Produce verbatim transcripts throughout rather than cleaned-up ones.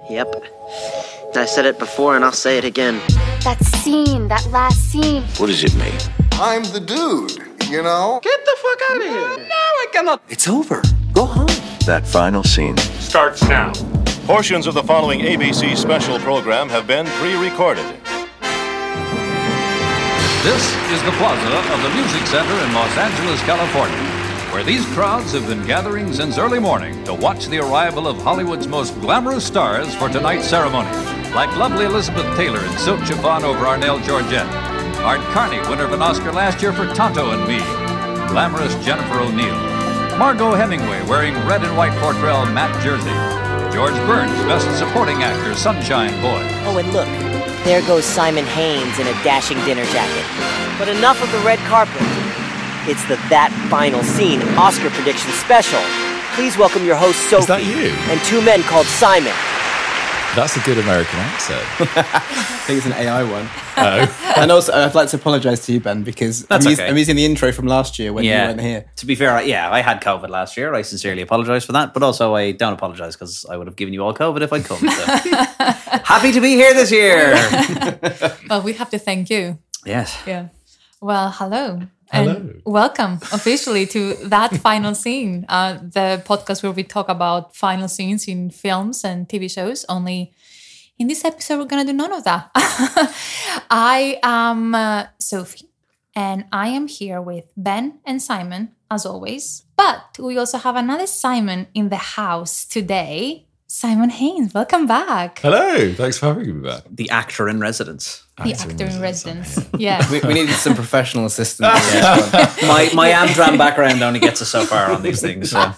Yep. I said it before and I'll say it again. That scene, that last scene. What does it mean? I'm the dude, you know? Get the fuck out of here. No, I cannot. It's over. Go home. That final scene starts now. Portions of the following A B C special program have been pre-recorded. This is the plaza of the Music Center in Los Angeles, California, where these crowds have been gathering since early morning to watch the arrival of Hollywood's most glamorous stars for tonight's ceremony, like lovely Elizabeth Taylor in silk chiffon over Arnell Georgette, Art Carney, winner of an Oscar last year for Tonto and Me, glamorous Jennifer O'Neill, Margot Hemingway wearing red and white Portrell matte jersey, George Burns, Best Supporting Actor, Sunshine Boy. Oh, and look, there goes Simon Haynes in a dashing dinner jacket. But enough of the red carpet. It's the That Final Scene Oscar Prediction Special. Please welcome your host, Sophie. Is that you? And two men called Simon. That's a good American accent. I think it's an A I one. Oh. And also, I'd like to apologise to you, Ben, because I'm, okay. us- I'm using the intro from last year when yeah. you weren't here. To be fair, yeah, I had COVID last year. I sincerely apologise for that, but also I don't apologise because I would have given you all COVID if I'd come. So. Happy to be here this year. Well, we have to thank you. Yes. Yeah. Well, hello. Hello. And welcome officially to That Final Scene, uh, the podcast where we talk about final scenes in films and T V shows. Only in this episode, we're going to do none of that. I am uh, Sophie, and I am here with Ben and Simon, as always. But we also have another Simon in the house today. Simon Haynes, welcome back. Hello, thanks for having me back. The actor in residence. The actor, actor in residence. residence. Yeah. We, we needed some professional assistance. Yeah. my my Amdram background only gets us so far on these things. So.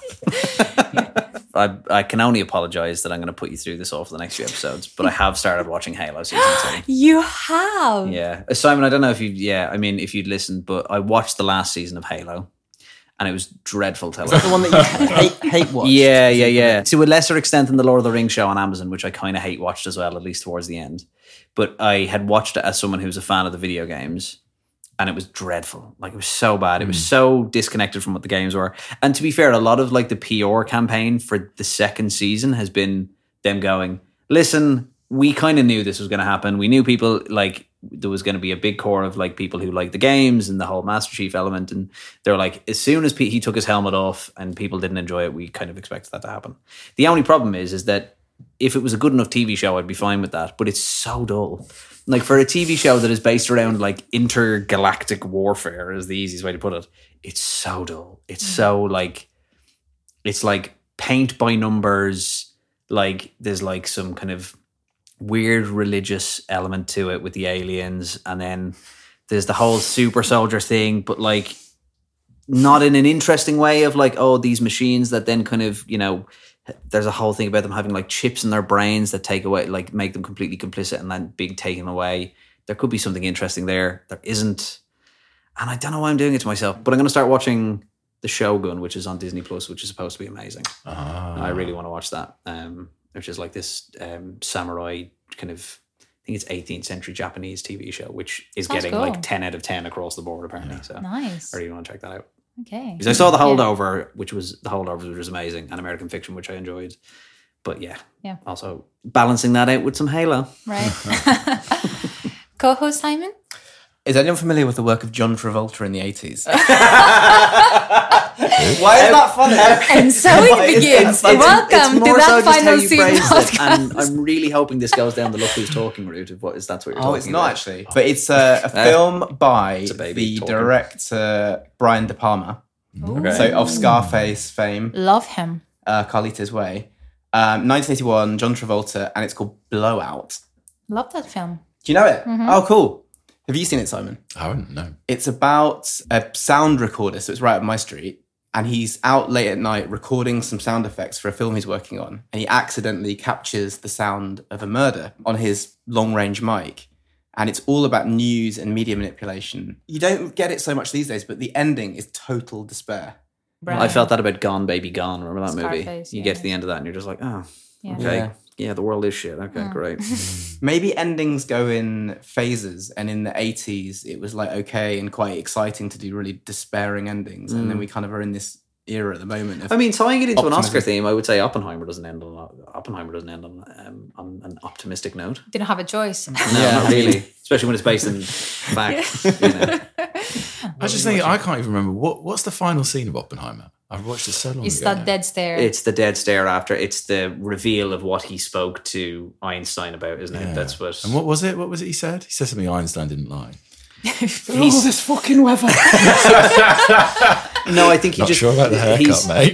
I I can only apologise that I'm going to put you through this all for the next few episodes, but I have started watching Halo season two. You have? Yeah. Simon, I don't know if you, yeah, I mean, if you'd listened, but I watched the last season of Halo. And it was dreadful television. Is that the one that you hate, hate watched? Yeah, yeah, yeah. To a lesser extent than the Lord of the Rings show on Amazon, which I kind of hate watched as well, at least towards the end. But I had watched it as someone who's a fan of the video games, and it was dreadful. Like, it was so bad. It was so disconnected from what the games were. And to be fair, a lot of like the P R campaign for the second season has been them going, listen, we kind of knew this was going to happen. We knew people like there was going to be a big core of like people who like the games and the whole Master Chief element. And they're like, as soon as he took his helmet off and people didn't enjoy it, we kind of expected that to happen. The only problem is, is that if it was a good enough T V show, I'd be fine with that. But it's so dull. Like for a T V show that is based around like intergalactic warfare is the easiest way to put it. It's so dull. It's so like, it's like paint by numbers. Like there's like some kind of weird religious element to it with the aliens, and then there's the whole super soldier thing, but like not in an interesting way of like, oh, these machines that then kind of, you know, there's a whole thing about them having like chips in their brains that take away, like make them completely complicit and then being taken away. There could be something interesting there. There isn't. And I don't know why I'm doing it to myself, but I'm going to start watching The Shogun, which is on Disney Plus, which is supposed to be amazing. Ah. I really want to watch that. Um, which is like this um, samurai kind of, I think it's eighteenth century Japanese T V show, which is Sounds getting cool. like ten out of ten across the board apparently. Yeah. So nice. I really want to check that out. Okay. Because I saw The Yeah. Holdover, which was The Holdovers, which was amazing, and American Fiction, which I enjoyed. But yeah, Yeah. also balancing that out with some Halo. Right. Co-host Simon? Is anyone familiar with the work of John Travolta in the eighties? Why is that funny? And so it begins. Welcome to That Final Scene podcast. And I'm really hoping this goes down the look who's talking route of what is that's what you're Oh, talking it's not about. actually. But it's a, a film by It's a baby the talking. director Brian De Palma. Okay. So of Scarface fame, Love him. uh, Carlito's Way. Um, nineteen eighty-one, John Travolta, and it's called Blowout. Love that film. Do you know it? Mm-hmm. Oh, cool. Have you seen it, Simon? I haven't, no. It's about a sound recorder, so it's right up my street, and he's out late at night recording some sound effects for a film he's working on, and he accidentally captures the sound of a murder on his long-range mic, and it's all about news and media manipulation. You don't get it so much these days, but the ending is total despair. Right. I felt that about Gone Baby Gone. Remember that movie? Scarface, You yeah. get to the end of that and you're just like, oh, Yeah. okay. Yeah. Yeah, the world is shit. Okay, great. Maybe endings go in phases, and in the eighties, it was like okay and quite exciting to do really despairing endings, and then we kind of are in this era at the moment. Of I mean, tying it into an optimism. Oscar theme, I would say Oppenheimer doesn't end on Oppenheimer doesn't end on, um, on an optimistic note. Didn't have a choice. No, not really. Especially when it's based in fact. You know. I just think I can't even remember what what's the final scene of Oppenheimer. I've watched it so long It's ago. that now. dead stare. It's the dead stare after. It's the reveal of what he spoke to Einstein about, isn't it? Yeah. That's what. And what was it? What was it he said? He said something Einstein didn't like. He's, oh, this fucking weather. no, I think he Not just. sure about the haircut, he's- mate.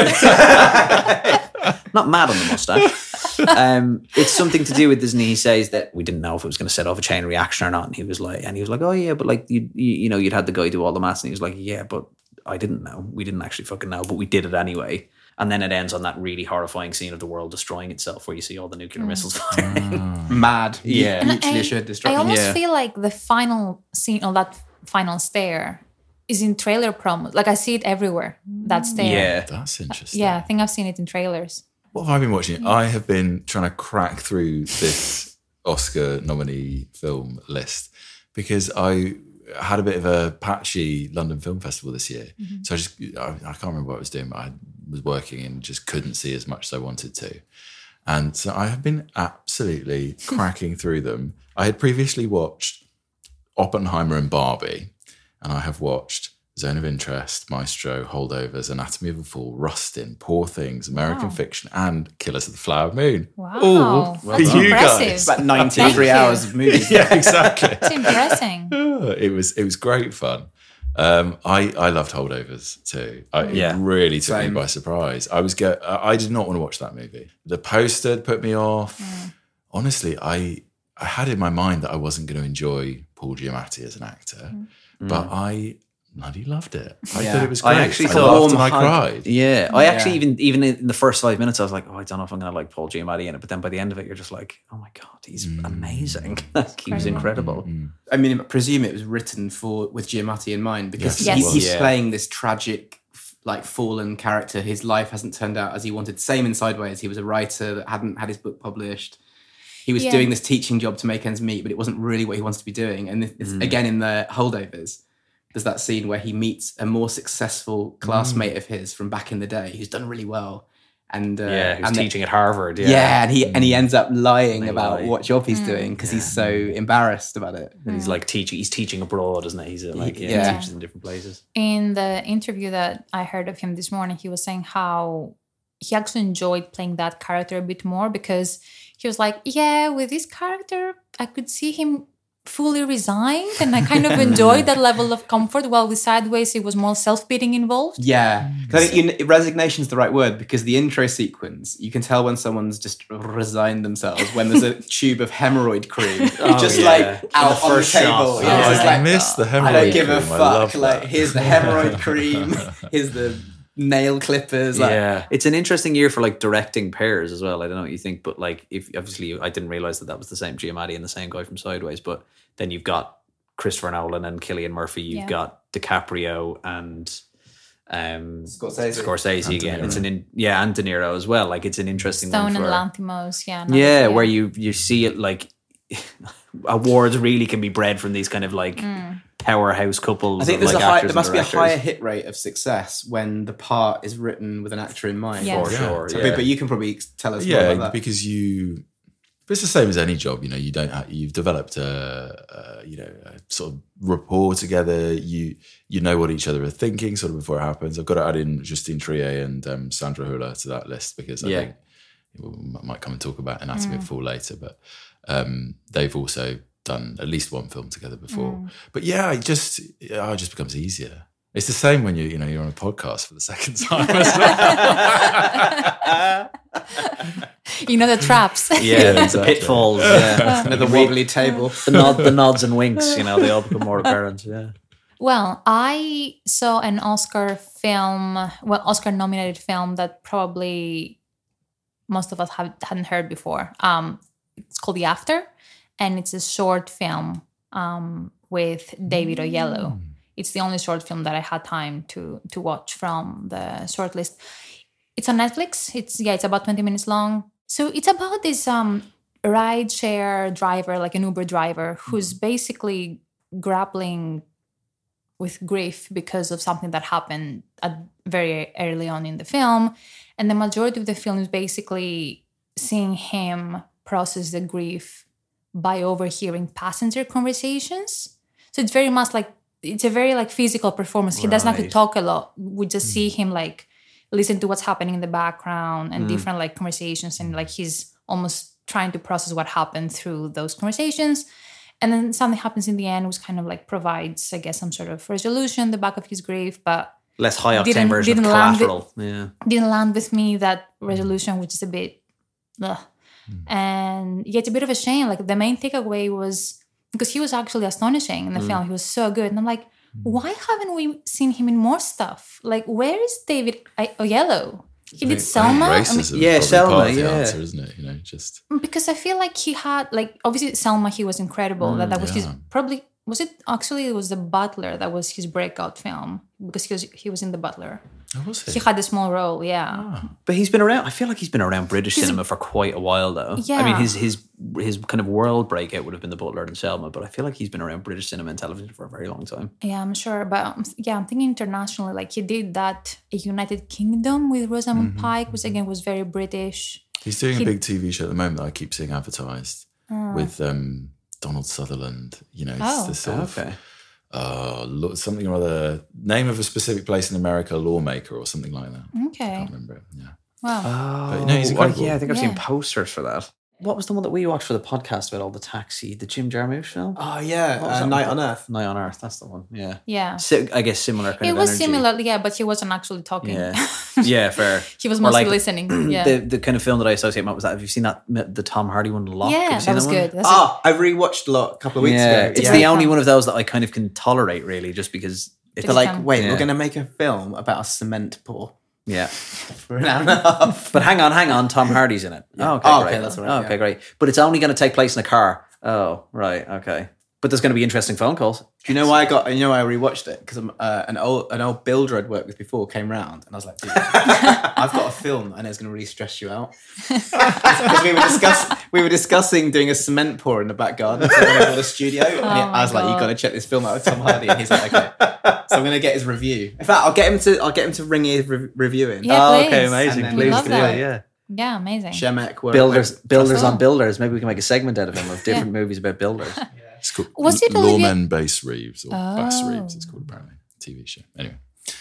Not mad on the mustache. um, it's something to do with Disney. He says that we didn't know if it was going to set off a chain reaction or not, and he was like, and he was like, oh yeah, but like you, you, you know, you'd had the guy do all the maths, and he was like, yeah, but I didn't know. We didn't actually fucking know, but we did it anyway. And then it ends on that really horrifying scene of the world destroying itself, where you see all the nuclear Mm. missiles firing. Mad. Yeah. And Mutually I, assured I destruction. almost Yeah. feel like the final scene or that final stare is in trailer promos. Like I see it everywhere. That stare. Yeah. That's interesting. Yeah, I think I've seen it in trailers. What have I been watching? I have been trying to crack through this Oscar nominee film list because I had a bit of a patchy London Film Festival this year. Mm-hmm. So I just, I, I can't remember what I was doing, but I was working and just couldn't see as much as I wanted to. And so I have been absolutely cracking through them. I had previously watched Oppenheimer and Barbie, and I have watched Zone of Interest, Maestro, Holdovers, Anatomy of a Fool, Rustin, Poor Things, American Wow. Fiction, and Killers of the Flower Moon. Wow, Ooh, that's for you impressive. guys. About ninety-three Thank you. hours of movies. Yeah, exactly. It's impressing. it was it was great fun. Um, I I loved Holdovers too. I, Yeah. It really took Same. me by surprise. I was go- I I did not want to watch that movie. The poster had put me off. Honestly, I I had in my mind that I wasn't going to enjoy Paul Giamatti as an actor, but I bloody loved it. I Yeah. thought it was I great. actually I thought- laughed and I Warm hug. cried. Yeah, I actually Yeah. even even in the first five minutes, I was like, oh, I don't know if I'm going to like Paul Giamatti in it. But then by the end of it, you're just like, oh my god, he's amazing. Like, he was incredible. I mean, I presume it was written for with Giamatti in mind because Yes, it he- was. he's Yeah. playing this tragic, f- like fallen character. His life hasn't turned out as he wanted. Same in Sideways. He was a writer that hadn't had his book published. He was Yeah. doing this teaching job to make ends meet, but it wasn't really what he wanted to be doing. And it's, again, in the Holdovers, there's that scene where he meets a more successful classmate of his from back in the day who's done really well. And uh, Yeah, he was and the- teaching at Harvard. Yeah, yeah, and he and he ends up lying They about lie. what job he's doing because he's so embarrassed about it. And he's like teaching. He's teaching abroad, isn't it? He's uh, like yeah, Yeah. he teaches in different places. In the interview that I heard of him this morning, he was saying how he actually enjoyed playing that character a bit more because he was like, yeah, with this character, I could see him fully resigned and I kind of enjoyed that level of comfort, while with Sideways, it was more self-pitying involved. Yeah, 'Cause I think you, resignation is the right word because the intro sequence, you can tell when someone's just resigned themselves when there's a tube of hemorrhoid cream Oh, just yeah. like In out the on the first shot. table. Oh, Yeah, it's I just like, miss the hemorrhoid I don't give a cream. I fuck. love Like, that. here's the hemorrhoid cream. Here's the nail clippers. Like, yeah, it's an interesting year for like directing pairs as well. I don't know what you think, but like, if obviously I didn't realize that that was the same Giamatti and the same guy from Sideways. But then you've got Christopher Nolan and Cillian Murphy. You've Yeah. got DiCaprio and um, Scorsese. Scorsese And De again. Niro. It's an in, yeah, and De Niro as well. Like it's an interesting Stone one and for, Lanthimos, yeah. another- yeah, where you you see it like awards really can be bred from these kind of like powerhouse couples. I think of, there's like, a high, actors there must and be a directors. higher hit rate of success when the part is written with an actor in mind. Yeah. for Yeah. sure. So, Yeah. but, but you can probably tell us more Yeah, about that. because you. But it's the same as any job, you know. You don't. Have, you've developed a, a, you know, a sort of rapport together. You you know what each other are thinking, sort of before it happens. I've got to add in Justine Triet and um, Sandra Hüller to that list because I Yeah. think we might come and talk about Anatomy of a Fool later, but um, they've also done at least one film together before. But yeah, it just yeah, it just becomes easier. It's the same when you you know you're on a podcast for the second time as well. You know the traps. Yeah, the exactly. pitfalls. Yeah, Another wobbly table. the nod, the nods and winks. You know, they all become more apparent. Yeah. Well, I saw an Oscar film, well, Oscar nominated film that probably most of us have, hadn't heard before. Um, it's called The After, and it's a short film um, with David Oyelowo. It's the only short film that I had time to to watch from the shortlist. It's on Netflix. It's yeah, it's about twenty minutes long. So it's about this um, rideshare driver, like an Uber driver, who's basically grappling with grief because of something that happened at very early on in the film. And the majority of the film is basically seeing him process the grief by overhearing passenger conversations. So it's very much like, it's a very like physical performance. He doesn't have to Right. talk a lot. We just see him like listen to what's happening in the background and different like conversations, and like he's almost trying to process what happened through those conversations. And then something happens in the end, which kind of like provides, I guess, some sort of resolution in the back of his grief, but Less high octane Didn't- version didn't of land Collateral. Yeah. didn't land with me, that resolution, which is a bit ugh. And yeah, it's a bit of a shame. Like the main takeaway was, because he was actually astonishing in the film. He was so good. And I'm like, why haven't we seen him in more stuff? Like, where is David I- Oyelowo? He did Selma. I mean, Racism Yeah, is probably Selma, part of the yeah. answer, isn't it? You know, just because I feel like he had, like, obviously Selma, he was incredible. that that was his, yeah. probably, was it actually, it was The Butler that was his breakout film, because he was, he was in The Butler. oh, was He had a small role, yeah. But he's been around. I feel like he's been around British cinema for quite a while, though. I mean, Yeah. his his his kind of world breakout would have been The Butler and Selma, but I feel like he's been around British cinema and television for a very long time. Yeah, I'm sure. But um, yeah, I'm thinking internationally. Like he did that United Kingdom with Rosamund Mm-hmm. Pike, which again was very British. he's doing He- a big T V show at the moment that I keep seeing advertised with um, Donald Sutherland. You know, it's Oh. this sort of Okay. uh, lo- something or other, name of a specific place in America, Lawmaker or something like that. I Okay. can't remember it. Yeah. Wow. Oh, no, he's incredible. yeah, I think I've seen Yeah. posters for that. What was the one that we watched for the podcast about all the taxi, the Jim Jarmusch film? Oh yeah, What was uh, that Night one? on Earth. Night on Earth, that's the one. Yeah. Yeah. Si- I guess similar kind It of was energy. similar, yeah, but he wasn't actually talking. Yeah. Yeah, fair. He was Or mostly like listening. Yeah. The the kind of film that I associate with was that. Have you seen that the Tom Hardy one, Lock? Have yeah, you that seen was one? good. That's Oh, I rewatched a lot a couple of weeks Yeah, ago. it's yeah. the Yeah. only one of those that I kind of can tolerate, really, just because it's They're like, fun. wait, Yeah. we're going to make a film about a cement pour yeah. for an hour and a half. But hang on, hang on, Tom Hardy's in it. Oh, okay, Oh, great. okay, that's all right, Oh, okay, yeah. great. But it's only going to take place in a car. Oh, right, okay. But there's going to be interesting phone calls. Do you know why I got? You know why I rewatched it? Because uh, an old an old builder I'd worked with before came round, and I was like, dude, I've got a film, and it's going to really stress you out. Because we were discuss we were discussing doing a cement pour in the back garden so when I got a studio, and he- I was like, you God. got to check this film out with Tom Hardy, and he's like, okay. So I'm going to get his review. In fact, I'll get him to I'll get him to ring his re- review in. Yeah, oh, please. okay, amazing. And then Please love do that. it, yeah. yeah, amazing. Shemek, were- Builders, builders Cool. on builders. Maybe we can make a segment out of him of different movies about builders. It's called Was it L- Olivia- Lawmen Bass Reeves or Bass Oh. Reeves, it's called apparently. T V show. Anyway.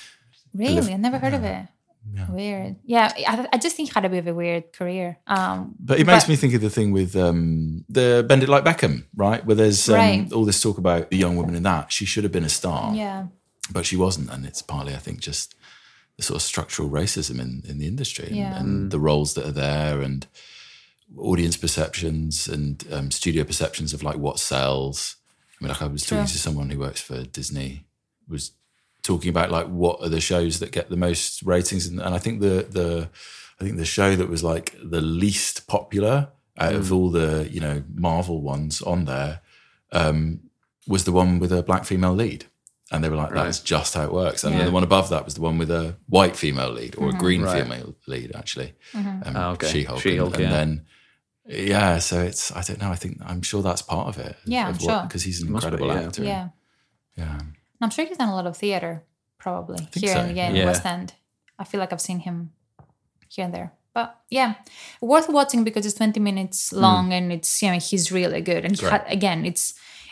Really? I never heard of it. Weird. Yeah, I, I just think he had a bit of a weird career. Um, But it makes me think of the thing with um, the Bend It Like Beckham, right? Where there's um, Right. all this talk about the young woman in that. She should have been a star, Yeah. but she wasn't. And it's partly, I think, just the sort of structural racism in, in the industry and, Yeah. and the roles that are there and audience perceptions and um, studio perceptions of like what sells. I mean, like I was True. talking to someone who works for Disney, was talking about like what are the shows that get the most ratings, and, and I think the the I think the show that was like the least popular out of all the you know Marvel ones on there um, was the one with a black female lead, and they were like, "That's just how it works." And Yeah. the one above that was the one with a white female lead or a green Right. female lead, actually. Um, Oh, okay. She-Hulk, She-Hulk, and, and yeah. then. Yeah, so it's I don't know. I think I'm sure that's part of it. Yeah, I'm sure. because he's an Must be, incredible yeah. actor. Yeah. yeah. And I'm sure he's done a lot of theater, probably, think here so. and again Yeah. in West End. I feel like I've seen him here and there. But yeah, worth watching because it's twenty minutes long and it's, you know, he's really good. And he Great. had, again, it's,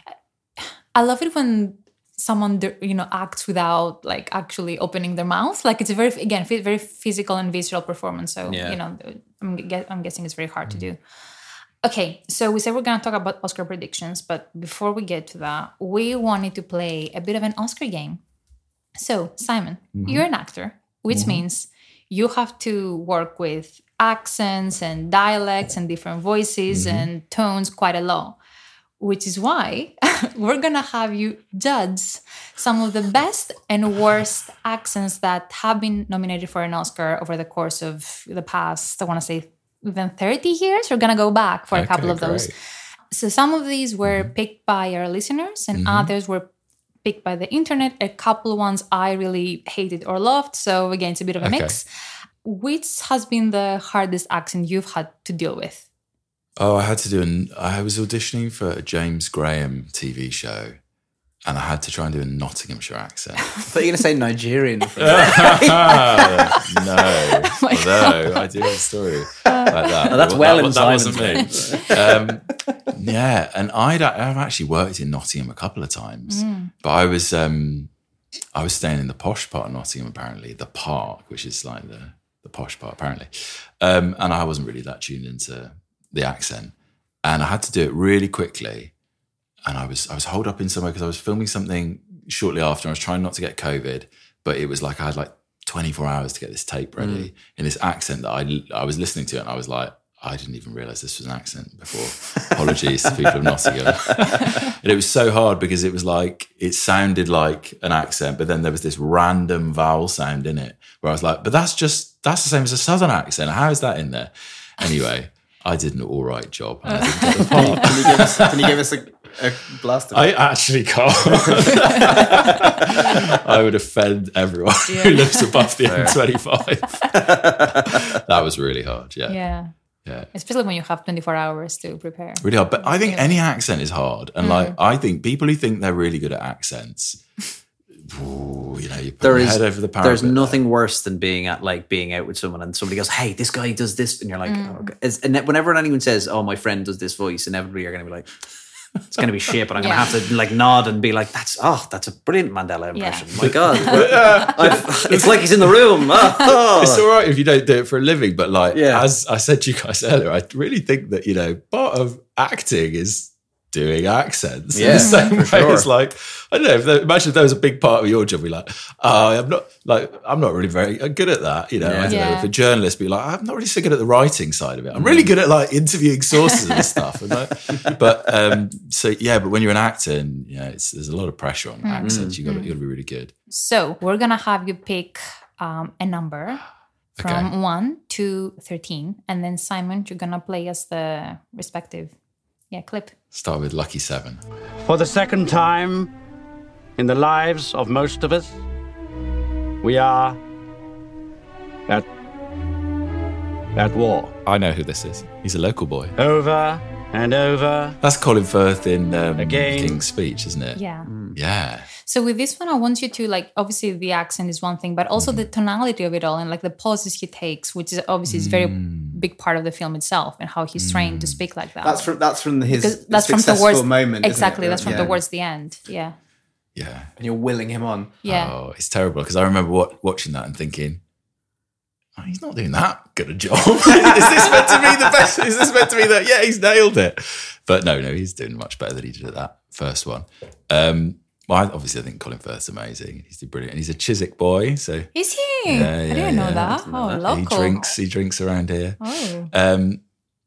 I love it when someone, you know, acts without like actually opening their mouth. Like it's a very, again, f- very physical and visceral performance. So, Yeah. you know, I'm, gue- I'm guessing it's very hard to do. Okay, so we said we're going to talk about Oscar predictions, but before we get to that, we wanted to play a bit of an Oscar game. So, Simon, you're an actor, which means you have to work with accents and dialects and different voices and tones quite a lot, which is why we're going to have you judge some of the best and worst accents that have been nominated for an Oscar over the course of the past, I want to say, even thirty years. We're going to go back for a Okay, couple of those. great. So some of these were picked by our listeners and others were picked by the internet. A couple of ones I really hated or loved. So again, it's a bit of a Okay. mix. Which has been the hardest accent you've had to deal with? Oh, I had to do an. I was auditioning for a James Graham T V show, and I had to try and do a Nottinghamshire accent. I thought you were going to say Nigerian. no, Oh although I do have a story like that. Oh, that's well that, in that Simon's wasn't me. um, yeah, and I'd I've actually worked in Nottingham a couple of times, Mm. but I was um, I was staying in the posh part of Nottingham, apparently, the Park, which is like the the posh part, apparently, um, and I wasn't really that tuned into the accent, and I had to do it really quickly. And I was I was holed up in somewhere because I was filming something shortly after. I was trying not to get COVID, but it was like I had like twenty-four hours to get this tape ready mm. in this accent that I I was listening to it, and I was like, I didn't even realise this was an accent before. Apologies to people of Nottingham. And it was so hard because it was like, it sounded like an accent, but then there was this random vowel sound in it where I was like, but that's just, that's the same as a Southern accent. How is that in there? Anyway, I did an all right job. And I didn't get the part. Can you give us, can you give us a, a blast of it? I actually can't. I would offend everyone Yeah. who lives above the M twenty-five. That was really hard, yeah. Yeah. Yeah. Especially when you have twenty-four hours to prepare. Really hard. But I think Yeah. any accent is hard. And Mm. like, I think people who think they're really good at accents, ooh, you know, you put There your is head over the there's parapet. nothing worse than being at like being out with someone and somebody goes, "Hey, this guy does this," and you're like, Mm. oh, okay. It's- and whenever anyone says, "Oh, my friend does this voice," inevitably you're going to be like, "It's going to be shit," but I'm Yeah. going to have to like nod and be like, "That's oh, that's a brilliant Mandela impression." Yeah. My God, I've- it's like he's in the room. Oh. It's all right if you don't do it for a living, but like, Yeah. as I said to you guys earlier, I really think that, you know, part of acting is doing accents. In Yeah, the same for way sure. it's like, I don't know, if there, imagine if there was a big part of your job, be like, oh, I'm not like, I'm not really very good at that. You know, Yeah. I don't know, Yeah. if a journalist be like, I'm not really so good at the writing side of it. I'm really good at like interviewing sources and stuff. And like, but um, so yeah, but when you're an actor, and yeah, it's, there's a lot of pressure on accents. You got you got to be really good. So we're gonna have you pick um, a number from Okay. one to thirteen, and then Simon, you're gonna play us the respective, yeah, clip. Start with lucky seven. For the second time in the lives of most of us, we are at, at war. I know who this is. He's a local boy. Over and over. That's Colin Firth in um, Again. King's Speech, isn't it? Yeah. Yeah. So with this one, I want you to like, obviously the accent is one thing, but also the tonality of it all and like the pauses he takes, which is obviously is very big part of the film itself and how he's trained to speak like that. That's from that's from his, Because that's from successful towards moment. isn't exactly. it? That's from Yeah. towards the end. Yeah. Yeah. And you're willing him on. Yeah. Oh, it's terrible because I remember what, watching that and thinking, oh, he's not doing that good a job. Is this meant to be the best? Is this meant to be that? Yeah, he's nailed it. But no, no, he's doing much better than he did at that first one. Um, well, I, obviously, I think Colin Firth's amazing. He's brilliant. And he's a Chiswick boy, so Is he? Yeah, I yeah, didn't know yeah. that. Oh, he local. drinks. He drinks around here. Oh. Um,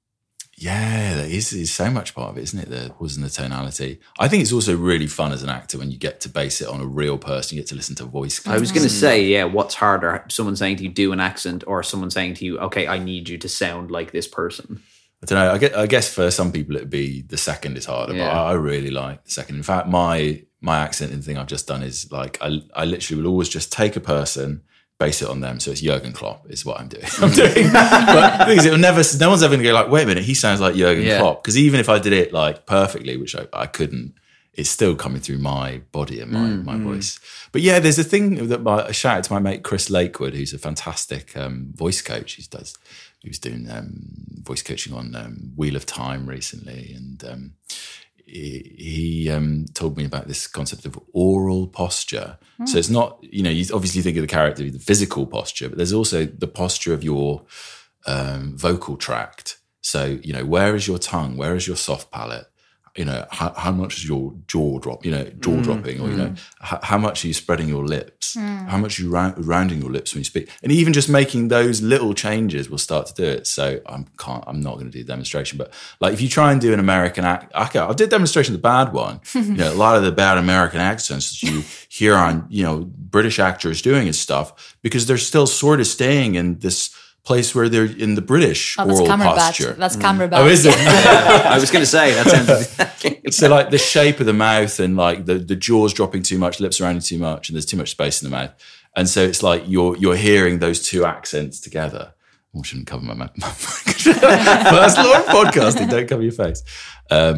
yeah, that is, is so much part of it, isn't it? The was in the tonality. I think it's also really fun as an actor when you get to base it on a real person. You get to listen to voice. I was going to say, yeah, what's harder? Someone saying to you, do an accent, or someone saying to you, okay, I need you to sound like this person? I don't know. I guess, I guess for some people it'd be the second is harder, Yeah. but I, I really like the second. In fact, my my accenting thing I've just done is like I I literally will always just take a person, base it on them. So it's Jurgen Klopp is what I'm doing. I'm doing. But the thing is, it will never. No one's ever going to go like, wait a minute, he sounds like Jurgen Yeah. Klopp. Because even if I did it like perfectly, which I, I couldn't, it's still coming through my body and my, Mm, my mm. voice. But yeah, there's a thing that my, a shout out to my mate Chris Lakewood, who's a fantastic um, voice coach. He does. He was doing um, voice coaching on um, Wheel of Time recently, and um, he, he um, told me about this concept of oral posture. Mm. So it's not, you know, you obviously think of the character, the physical posture, but there's also the posture of your um, vocal tract. So, you know, where is your tongue? Where is your soft palate? You know, how, how much is your jaw drop, you know, jaw Mm, dropping, or, you mm. know, how, how much are you spreading your lips? Mm. How much are you round, rounding your lips when you speak? And even just making those little changes will start to do it. So I'm can't, I'm not going to do a demonstration, but like if you try and do an American act, okay, I'll do a demonstration, the bad one. You know, a lot of the bad American accents that you hear on, you know, British actors doing and stuff, because they're still sort of staying in this place where they're in the British Oh, that's oral Cumberbatch. posture. That's Cumberbatch. Oh, is it? I was going to say, that sounds... So like the shape of the mouth and like the, the jaws dropping too much, lips rounding too much, and there's too much space in the mouth. And so it's like you're you're hearing those two accents together. Oh, I shouldn't cover my mouth. First law of podcasting, don't cover your face. Um,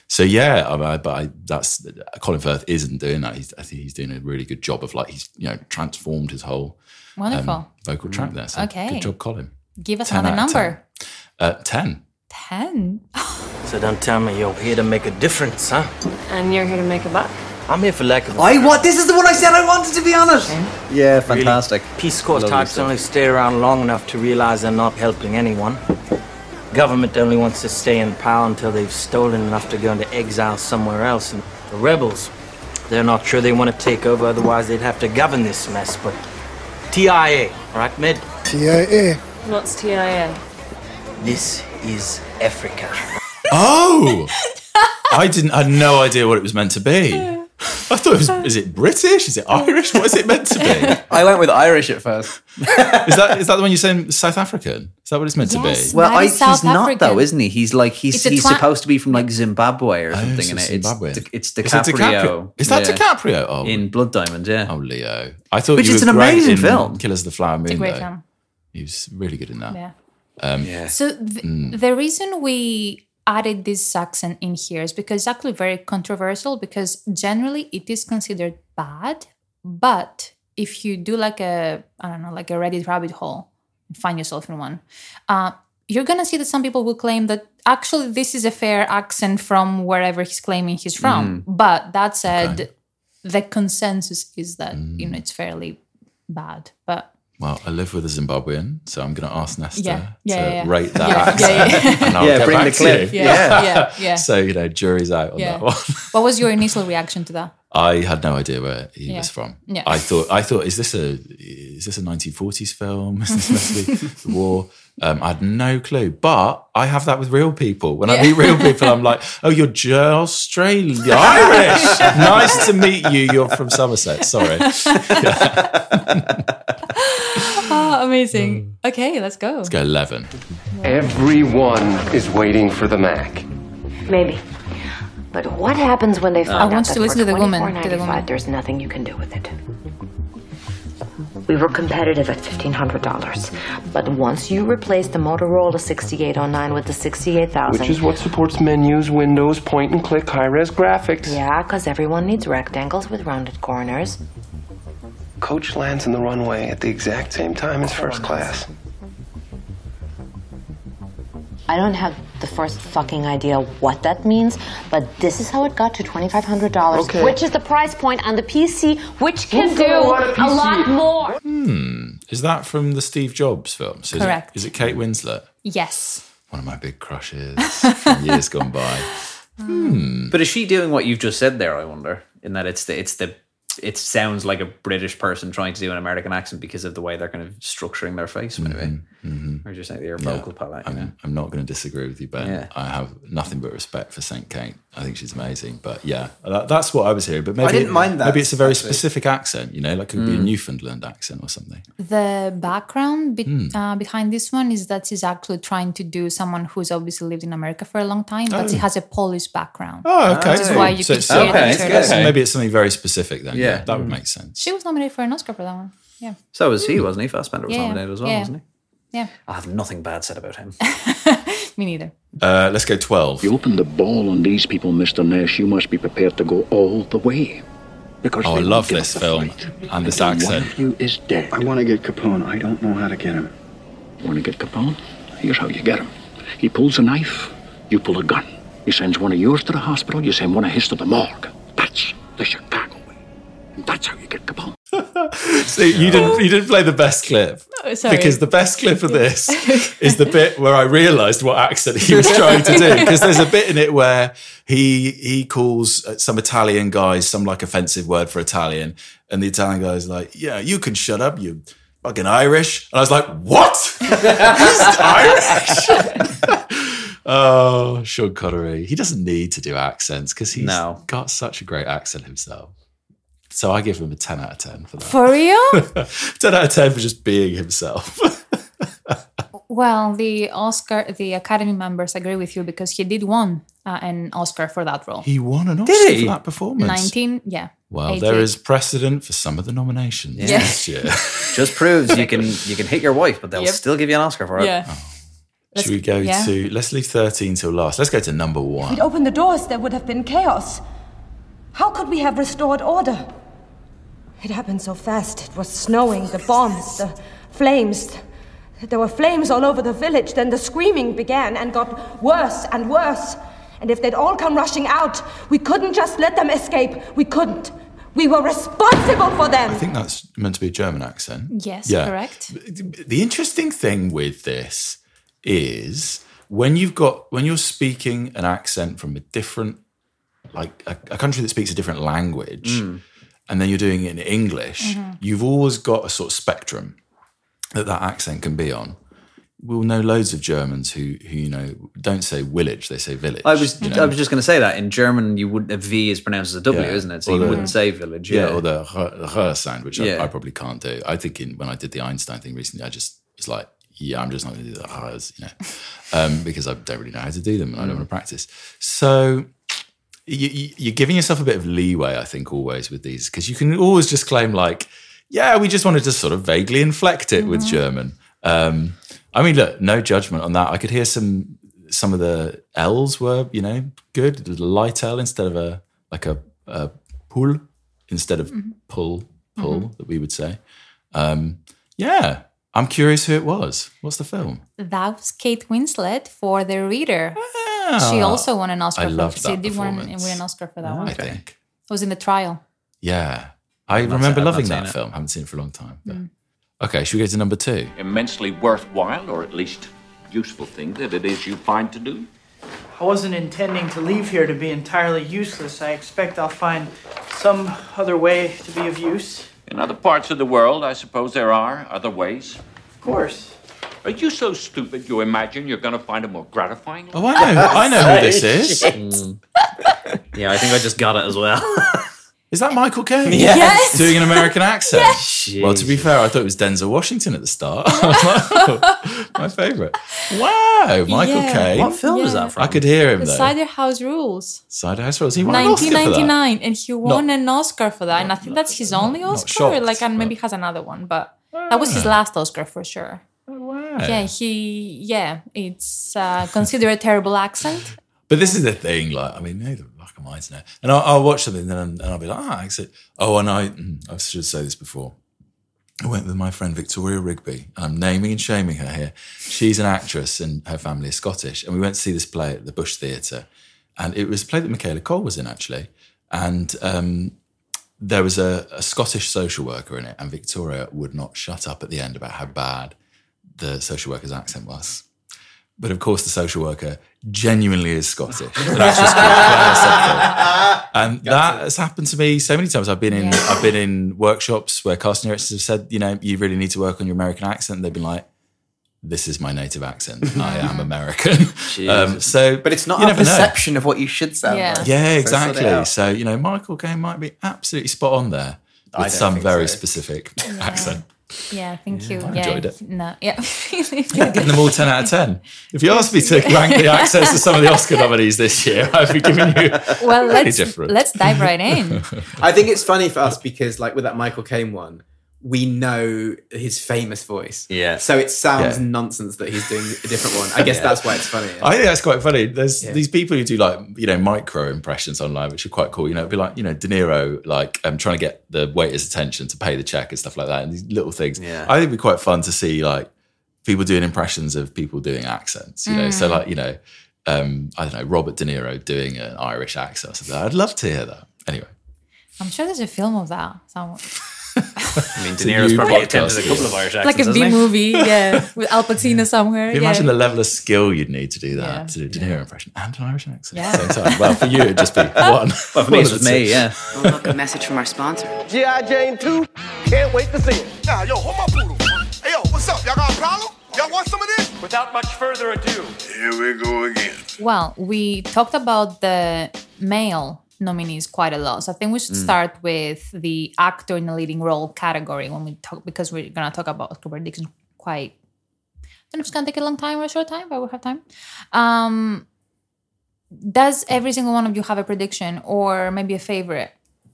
So yeah, I, I, but I, that's Colin Firth isn't doing that. He's, I think he's doing a really good job of like he's you know transformed his whole Wonderful um, vocal track there. So Okay. good job, Colin. Give us ten another out of number. ten. Uh, ten. Ten. So don't tell me you're here to make a difference, huh? And you're here to make a buck? I'm here for lack of. I what? This is the one I said I wanted to be honest. Yeah, fantastic. Really? Peace Corps Lovely types stuff. only stay around long enough to realize they're not helping anyone. Government only wants to stay in power until they've stolen enough to go into exile somewhere else. And the rebels, they're not sure they want to take over, otherwise they'd have to govern this mess. But T I A, right, Med? T I A. What's T I A? This is Africa. Oh, I didn't. I had no idea what it was meant to be. I thought it was. Is it British? Is it Irish? What is it meant to be? I went with Irish at first. Is that is that the one you're saying South African? Is that what it's meant Yes. to be? Well, That I, is South he's not African. though, isn't he? He's like he's It's a he's twa- supposed to be from like Zimbabwe or Oh, something. so and Zimbabwe. it's it's Is it DiCaprio. DiCaprio? Is that Yeah. DiCaprio? Oh, in Blood Diamond? Yeah. oh, Leo. I thought Which you is were an great amazing in film. Killers of the Flower Moon. It's a great though. film. He was really good in that. Yeah. Um, Yeah. So th- the reason we added this accent in here is because it's actually very controversial because generally it is considered bad. But if you do like a, I don't know, like a Reddit rabbit hole, find yourself in one, uh, you're going to see that some people will claim that actually this is a fair accent from wherever he's claiming he's from. But that said, Okay. the consensus is that, you know, it's fairly bad. But Well, I live with a Zimbabwean, so I'm going to ask Nesta Yeah, yeah, to yeah, yeah. rate that Yeah, accent. yeah, yeah. And I'll Yeah, get bring back the to clip. you. yeah, yeah, yeah. So, you know, jury's out on Yeah. that one. What was your initial reaction to that? I had no idea where he Yeah. was from. Yeah. I thought, I thought, is this a is this a nineteen forties film? Is this meant to be the war? Um, I had no clue, but I have that with real people. When I Yeah. meet real people, I'm like, "Oh, you're J- Australian, Irish. Nice to meet you. You're from Somerset." Sorry. Oh, amazing. Okay, let's go. Let's go eleven. Everyone is waiting for the Mac. Maybe. But what happens when they find I out want that to listen for to the woman, to the twenty-four ninety-five woman. there's nothing you can do with it? We were competitive at fifteen hundred dollars. But once you replace the Motorola sixty-eight oh nine with the sixty-eight thousand... Which is what supports menus, windows, point and click, high-res graphics. Yeah, because everyone needs rectangles with rounded corners. Coach lands in the runway at the exact same time as first class. I don't have the first fucking idea what that means, but this is how it got to twenty-five hundred dollars, Okay. which is the price point on the P C, which can Who's do gonna want a P C? a lot more. Hmm. Is that from the Steve Jobs film? So is it- Correct. Is it Kate Winslet? Yes. One of my big crushes from years gone by. Hmm. But is she doing what you've just said there? I wonder. In that it's the it's the it sounds like a British person trying to do an American accent because of the way they're kind of structuring their face, maybe. Mm-hmm. Or just like their Yeah, vocal palette. You I'm, know? I'm not going to disagree with you, Ben. Yeah. I have nothing but respect for Saint Kate. I think she's amazing. But yeah, that, that's what I was hearing. But maybe didn't mind that, Maybe it's a very actually. specific accent. You know, like it could be a Mm. Newfoundland accent or something. The background be- Hmm. uh, behind this one is that he's actually trying to do someone who's obviously lived in America for a long time, but Oh. he has a Polish background. Oh, okay. Which is why you So could it's- hear okay, the it's shirt. good. So maybe it's something very specific then. Yeah. That would make sense. She was nominated for an Oscar for that one. Yeah. So was he, wasn't he? Fassbender was Yeah, nominated as well, yeah. wasn't he? Yeah. I have nothing bad said about him. Me neither. Uh, let's go twelve. You open the ball on these people, Mister Nash, you must be prepared to go all the way. Because Oh, I they won't love give this up the film fight. and this Until accent. One of you is dead. I want to get Capone. I don't know how to get him. Want to get Capone? Here's how you get him. He pulls a knife, you pull a gun. He sends one of yours to the hospital, you send one of his to the morgue. That's the Chicago way. And that's how you get Capone. So you didn't you didn't play the best clip. Oh, sorry. Because the best clip of this is the bit where I realised what accent he was trying to do. Because there's a bit in it where he he calls some Italian guys some like offensive word for Italian, and the Italian guy's like, "Yeah, you can shut up, you fucking Irish." And I was like, "What? He's Irish?" Oh, Sean Connery. He doesn't need to do accents because he's No. got such a great accent himself. So I give him a ten out of ten for that. For real? ten out of ten for just being himself. Well, the Oscar, the Academy members agree with you because he did won uh, an Oscar for that role. He won an Oscar Did he? for that performance. Nineteen, yeah. Well, eighty-eight. there is precedent for some of the nominations Yeah. next year. Just proves you can you can hit your wife, but they'll Yep. still give you an Oscar for it. Yeah. Let's- Should we go yeah. to, let's leave thirteen till last. Let's go to number If one. we'd opened the doors, there would have been chaos. How could we have restored order? It happened so fast. It was snowing, the bombs, the flames. There were flames all over the village. Then the screaming began and got worse and worse. And if they'd all come rushing out, we couldn't just let them escape. We couldn't. We were responsible for them. I think that's meant to be a German accent. Yes, correct. The interesting thing with this is when you've got, when you're speaking an accent from a different, like a, a country that speaks a different language, Mm. and then you're doing it in English, Mm-hmm. you've always got a sort of spectrum that that accent can be on. We'll know loads of Germans who, who you know, don't say village, they say village. I was you know? I was just going to say that in German, you wouldn't a V is pronounced as a W, Yeah. isn't it? So Or you the- wouldn't say village. Yeah, Yeah, or the r, the r sound, which Yeah. I, I probably can't do. I think in, when I did the Einstein thing recently, I just was like, yeah, I'm just not going to do the r's, you know, um, because I don't really know how to do them and I don't want to practice. So you, you, you're giving yourself a bit of leeway, I think, always with these, because you can always just claim like, yeah, we just wanted to sort of vaguely inflect it with German. Um, I mean, look, no judgment on that. I could hear some some of the L's were, you know, good. A light L instead of a like a, a pull instead of pull pull Mhm. that we would say. Um, yeah, I'm curious who it was. What's the film? That was Kate Winslet for The Reader. Ah, She also won an Oscar I for loved She that did win, performance. win an Oscar for that I one. think. It was in the trial. Yeah, I I've not remember seen- I've loving not that seen it. film. Haven't seen it for a long time. But. Mm. Okay, should we go to number two? Immensely worthwhile, or at least useful thing that it is you find to do? I wasn't intending to leave here to be entirely useless. I expect I'll find some other way to be of use. In other parts of the world, I suppose there are other ways. Of course. Are you so stupid you imagine you're going to find a more gratifying? Oh, I know. I know who this is. Yeah, I think I just got it as well. Is that Michael Caine? Yes. Yes. Doing an American accent? Yes. Well, to be fair, I thought it was Denzel Washington at the start. I was like, oh, my favourite. Wow, Michael Yeah. Caine. What film is that from? I could hear him The though. Cider House Rules. Cider House Rules. He won an Oscar nineteen for that. ninety-nine, and he won an Oscar for that. And I think that's his only Oscar. shocked, like, and maybe has another one, but that was his last Oscar for sure. Wow. Yeah, he. Yeah, it's uh, considered a terrible accent. But this is the thing, like, I mean, who the fuck am I to know? And I'll, I'll watch something and, then and I'll be like, ah, exit. Oh, and I, mm, I should say this before. I went with my friend Victoria Rigby, and I'm naming and shaming her here. She's an actress and her family is Scottish. And we went to see this play at the Bush Theatre. And it was a play that Michaela Cole was in, actually. And um, there was a, a Scottish social worker in it, and Victoria would not shut up at the end about how bad the social worker's accent was. But of course, the social worker genuinely is Scottish. And, that's just Claire Sedgwick. And that has happened to me so many times. I've been in Yeah. I've been in workshops where casting directors have said, you know, you really need to work on your American accent. And they've been like, this is my native accent. I am American. um, so, But it's not you our never know. perception of what you should sound Yeah. like. Yeah, So sort it exactly. out. So, you know, Michael Caine might be absolutely spot on there I with don't some think very so. specific accent. Yeah, thank you. I yeah, enjoyed it. No, yeah. Giving them all ten out of ten. If you asked me to rank the accents of some of the Oscar nominees this year, I'd be giving you Well, very let's different. let's dive right in. I think it's funny for us because, like, with that Michael Caine one, we know his famous voice. Yeah. So it sounds Yeah. nonsense that he's doing a different one. I guess Yeah. that's why it's funny. I think that's quite funny. There's Yeah. these people who do like, you know, micro impressions online, which are quite cool. You know, it'd be like, you know, De Niro, like um, trying to get the waiter's attention to pay the check and stuff like that. And these little things. Yeah. I think it'd be quite fun to see like people doing impressions of people doing accents, you know. So Mm. like, you know, um, I don't know, Robert De Niro doing an Irish accent or something. I'd love to hear that. Anyway. I'm sure there's a film of that somewhere. I mean, It's De a Niro's new probably podcast, attempted a couple yeah. of Irish Like accents, a B hasn't he? movie, yeah, with Al Pacino somewhere. Can you imagine yeah. the level of skill you'd need to do that, Yeah. to do a De Niro impression and an Irish accent Yeah. at the same time? Well, for you, it'd just be one. Well, for me, One it's of just the two. me, yeah. Oh, look, a message from our sponsor. G I. Jane two, can't wait to see it. Nah, yo, hold my poodle. Hey, yo, what's up? Y'all got a problem? Y'all want some of this? Without much further ado, Here we go again. Well, we talked about the male nominees quite a lot. So I think we should Mm. start with the actor in a leading role category when we talk, because we're going to talk about Oscar predictions quite. I don't know if it's going to take a long time or a short time, but we'll have time. Um, does every single one of you have a prediction or maybe a favorite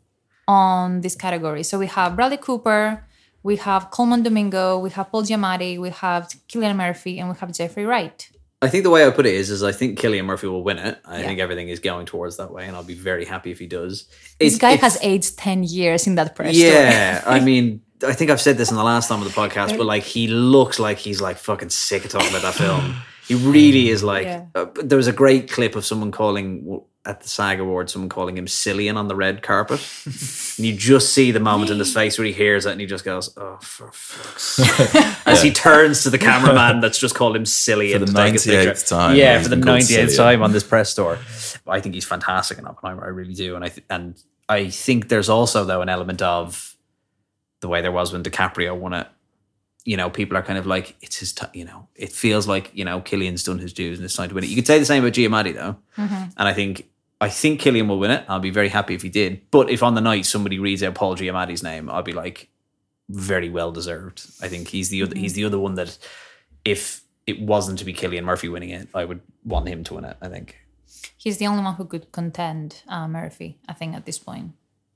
on this category? So we have Bradley Cooper, we have Coleman Domingo, we have Paul Giamatti, we have Cillian Murphy, and we have Jeffrey Wright. I think the way I put it is, is I think Cillian Murphy will win it. I Yeah. think everything is going towards that way, and I'll be very happy if he does. This It's- guy it's- has aged ten years in that press Yeah, tour. I mean, I think I've said this in the last time of the podcast, but like he looks like he's like fucking sick of talking about that film. He really is like. Yeah. Uh, there was a great clip of someone calling at the SAG Awards, someone calling him Cillian on the red carpet, and you just see the moment in his face where he hears it, and he just goes, "Oh, for fuck's sake!" As he turns to the cameraman that's just called him Cillian For the to take his picture. ninety-eighth time, Yeah, he's for the been called ninety-eighth Cillian. time on this press tour. I think he's fantastic in Oppenheimer. I really do, and I th- and I think there's also though an element of the way there was when DiCaprio won it. You know, people are kind of like, it's his time, you know, it feels like, you know, Cillian's done his dues and it's time to win it. You could say the same about Giamatti though. Mhm. And I think, I think Cillian will win it. I'll be very happy if he did. But if on the night somebody reads out Paul Giamatti's name, I'll be like, very well deserved. I think he's the other, he's the other one that if it wasn't to be Cillian Murphy winning it, I would want him to win it, I think. He's the only one who could contend uh, Murphy, I think, at this point.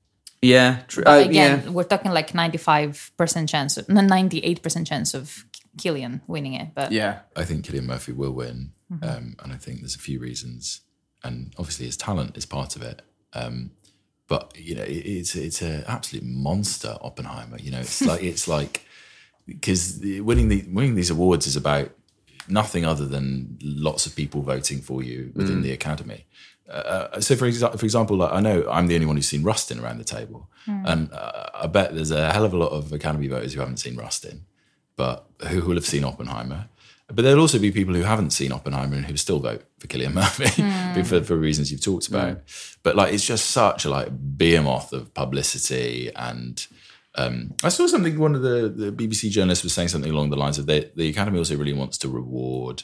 Yeah. True. But Uh, again, yeah. we're talking like ninety-five percent chance, of, no, ninety-eight percent chance of Cillian winning it. But I think Cillian Murphy will win, Mhm. um, and I think there's a few reasons, and obviously his talent is part of it. Um, but you know, it, it's it's an absolute monster, Oppenheimer. You know, it's like it's like because winning the winning these awards is about nothing other than lots of people voting for you within Mm. the Academy. Uh, so, for, exa- for example, like, I know I'm the only one who's seen Rustin around the table, Mm. and uh, I bet there's a hell of a lot of Academy voters who haven't seen Rustin, but who will have seen Oppenheimer. But there'll also be people who haven't seen Oppenheimer and who still vote for Cillian Murphy Mm. for, for reasons you've talked about. But like, it's just such a like behemoth of publicity. And um, I saw something. One of the, the B B C journalists was saying something along the lines of they, the Academy also really wants to reward.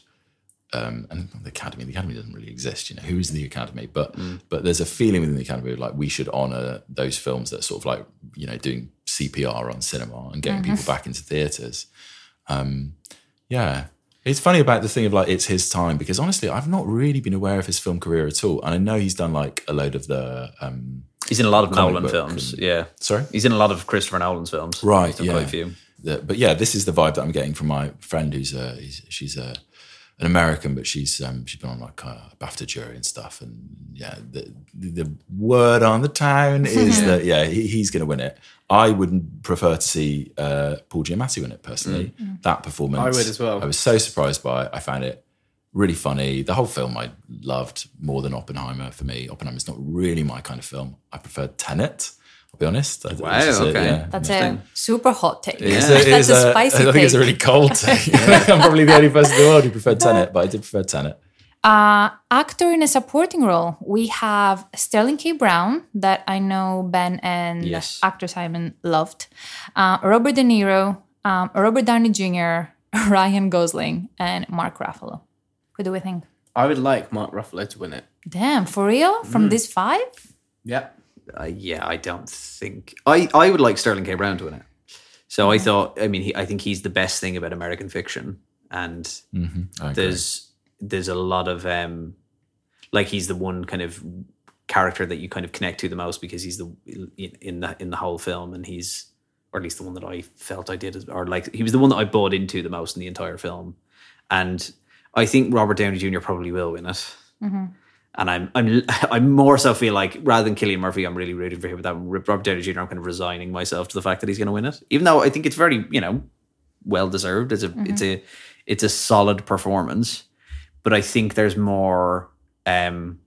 Um, and the Academy, the Academy doesn't really exist. You know, who is the Academy? But Mm. but there's a feeling within the Academy like we should honour those films that are sort of like you know doing C P R on cinema and getting Mhm. people back into theatres. Um, yeah, it's funny about the thing of like it's his time because honestly, I've not really been aware of his film career at all, and I know he's done like a load of the. Um, He's in a lot of comic Nolan book films. and- Yeah. Sorry? He's in a lot of Christopher Nolan's films. Right, He's done yeah. quite a few. The- but yeah, this is the vibe that I'm getting from my friend who's a he's, she's a an American, but she's um, she's been on like a BAFTA jury and stuff. And yeah, the the word on the town is Yeah. that yeah he, he's going to win it. I would prefer to see uh, Paul Giamatti win it personally. Mm. Mm. That performance, I would as well. I was so surprised by it. I found it really funny. The whole film I loved more than Oppenheimer. For me, Oppenheimer's not really my kind of film. I preferred Tenet. I'll be honest. I- Wow, it's just a- okay. yeah. that's a super hot take. It's That's a, it's a a- spicy I take. think it's a really cold take. I'm probably the only person in the world who preferred Tenet, but I did prefer Tenet. Uh, actor in a supporting role, we have Sterling K. Brown, that I know Ben and Yes. actor Simon loved, uh, Robert De Niro, um, Robert Downey Junior, Ryan Gosling, and Mark Ruffalo. What do we think? I would like Mark Ruffalo to win it. Damn, for real? From Mm. these five? Yeah. Uh, yeah, I don't think I, I would like Sterling K. Brown to win it. So I thought, I mean, he, I think he's the best thing about American fiction, and Mhm, I agree. there's there's a lot of um, like he's the one kind of character that you kind of connect to the most because he's the in, in the in the whole film, and he's or at least the one that I felt I did, as, or like he was the one that I bought into the most in the entire film, and I think Robert Downey Junior probably will win it. Mm-hmm. And I'm I'm I'm more so feel like rather than Cillian Murphy, I'm really rooting for him. With that Robert Downey Junior, I'm kind of resigning myself to the fact that he's going to win it, even though I think it's very you know well deserved. It's a Mhm. it's a it's a solid performance, but I think there's more um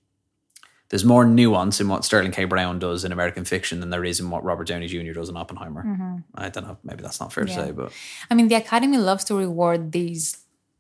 there's more nuance in what Sterling K. Brown does in American fiction than there is in what Robert Downey Junior does in Oppenheimer. Mhm. I don't know, maybe that's not fair Yeah. to say, but I mean, the Academy loves to reward these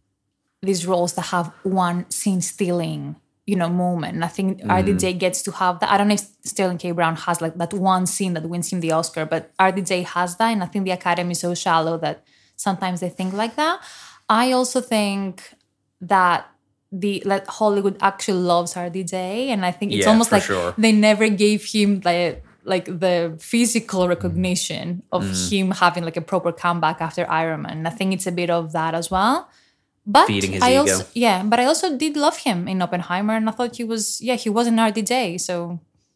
these roles that have one scene-stealing, you know, moment. And I think R D J gets to have that. I don't know if Sterling K. Brown has like that one scene that wins him the Oscar, but R D J has that. And I think the Academy is so shallow that sometimes they think like that. I also think that the like Hollywood actually loves R D J, and I think it's Yeah, almost for like sure. they never gave him like like the physical recognition of Mm. him having like a proper comeback after Iron Man. And I think it's a bit of that as well. But Feeding his I ego. also yeah, but I also did love him in Oppenheimer, and I thought he was yeah he was an R D J, so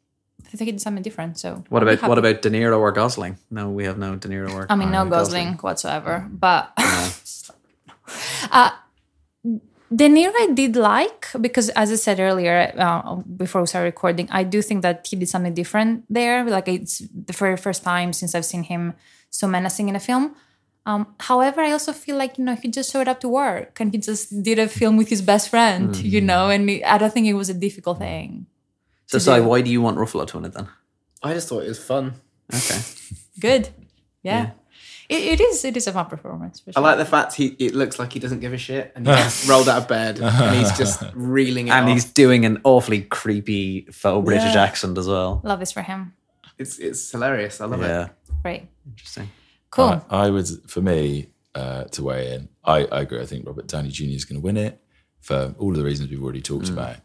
I think he did something different. So what I'll be about what happy. about De Niro or Gosling? No, we have no De Niro or I mean, no uh, Gosling whatsoever, but No. uh, De Niro I did like, because as I said earlier, uh, before we started recording, I do think that he did something different there. Like it's the very first time since I've seen him so menacing in a film. Um, however, I also feel like, you know, he just showed up to work and he just did a film with his best friend, mm. you know, and I don't think it was a difficult thing. So, Si, why do you want Ruffalo to win it then? I just thought it was fun. Okay. Good. Yeah. Yeah. It, it is It is a fun performance. For I sure. like the fact he it looks like he doesn't give a shit and he's just rolled out of bed and he's just reeling it And off. he's doing an awfully creepy faux British Yeah. accent as well. Love this for him. It's it's hilarious. I love Yeah. it. Great. Interesting. Cool. I, I would, for me, uh, to weigh in, I, I agree. I think Robert Downey Junior is going to win it for all of the reasons we've already talked about.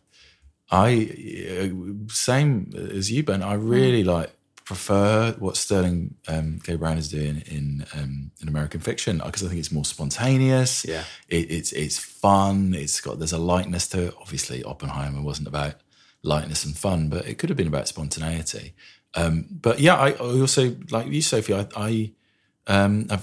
I, uh, same as you, Ben, I really like prefer what Sterling um, K. Brown is doing in um, in American Fiction, because I think it's more spontaneous. Yeah. It, it's it's fun. It's got there's a lightness to it. Obviously, Oppenheimer wasn't about lightness and fun, but it could have been about spontaneity. Um, but yeah, I, I also like you, Sophie. I, I um, I've,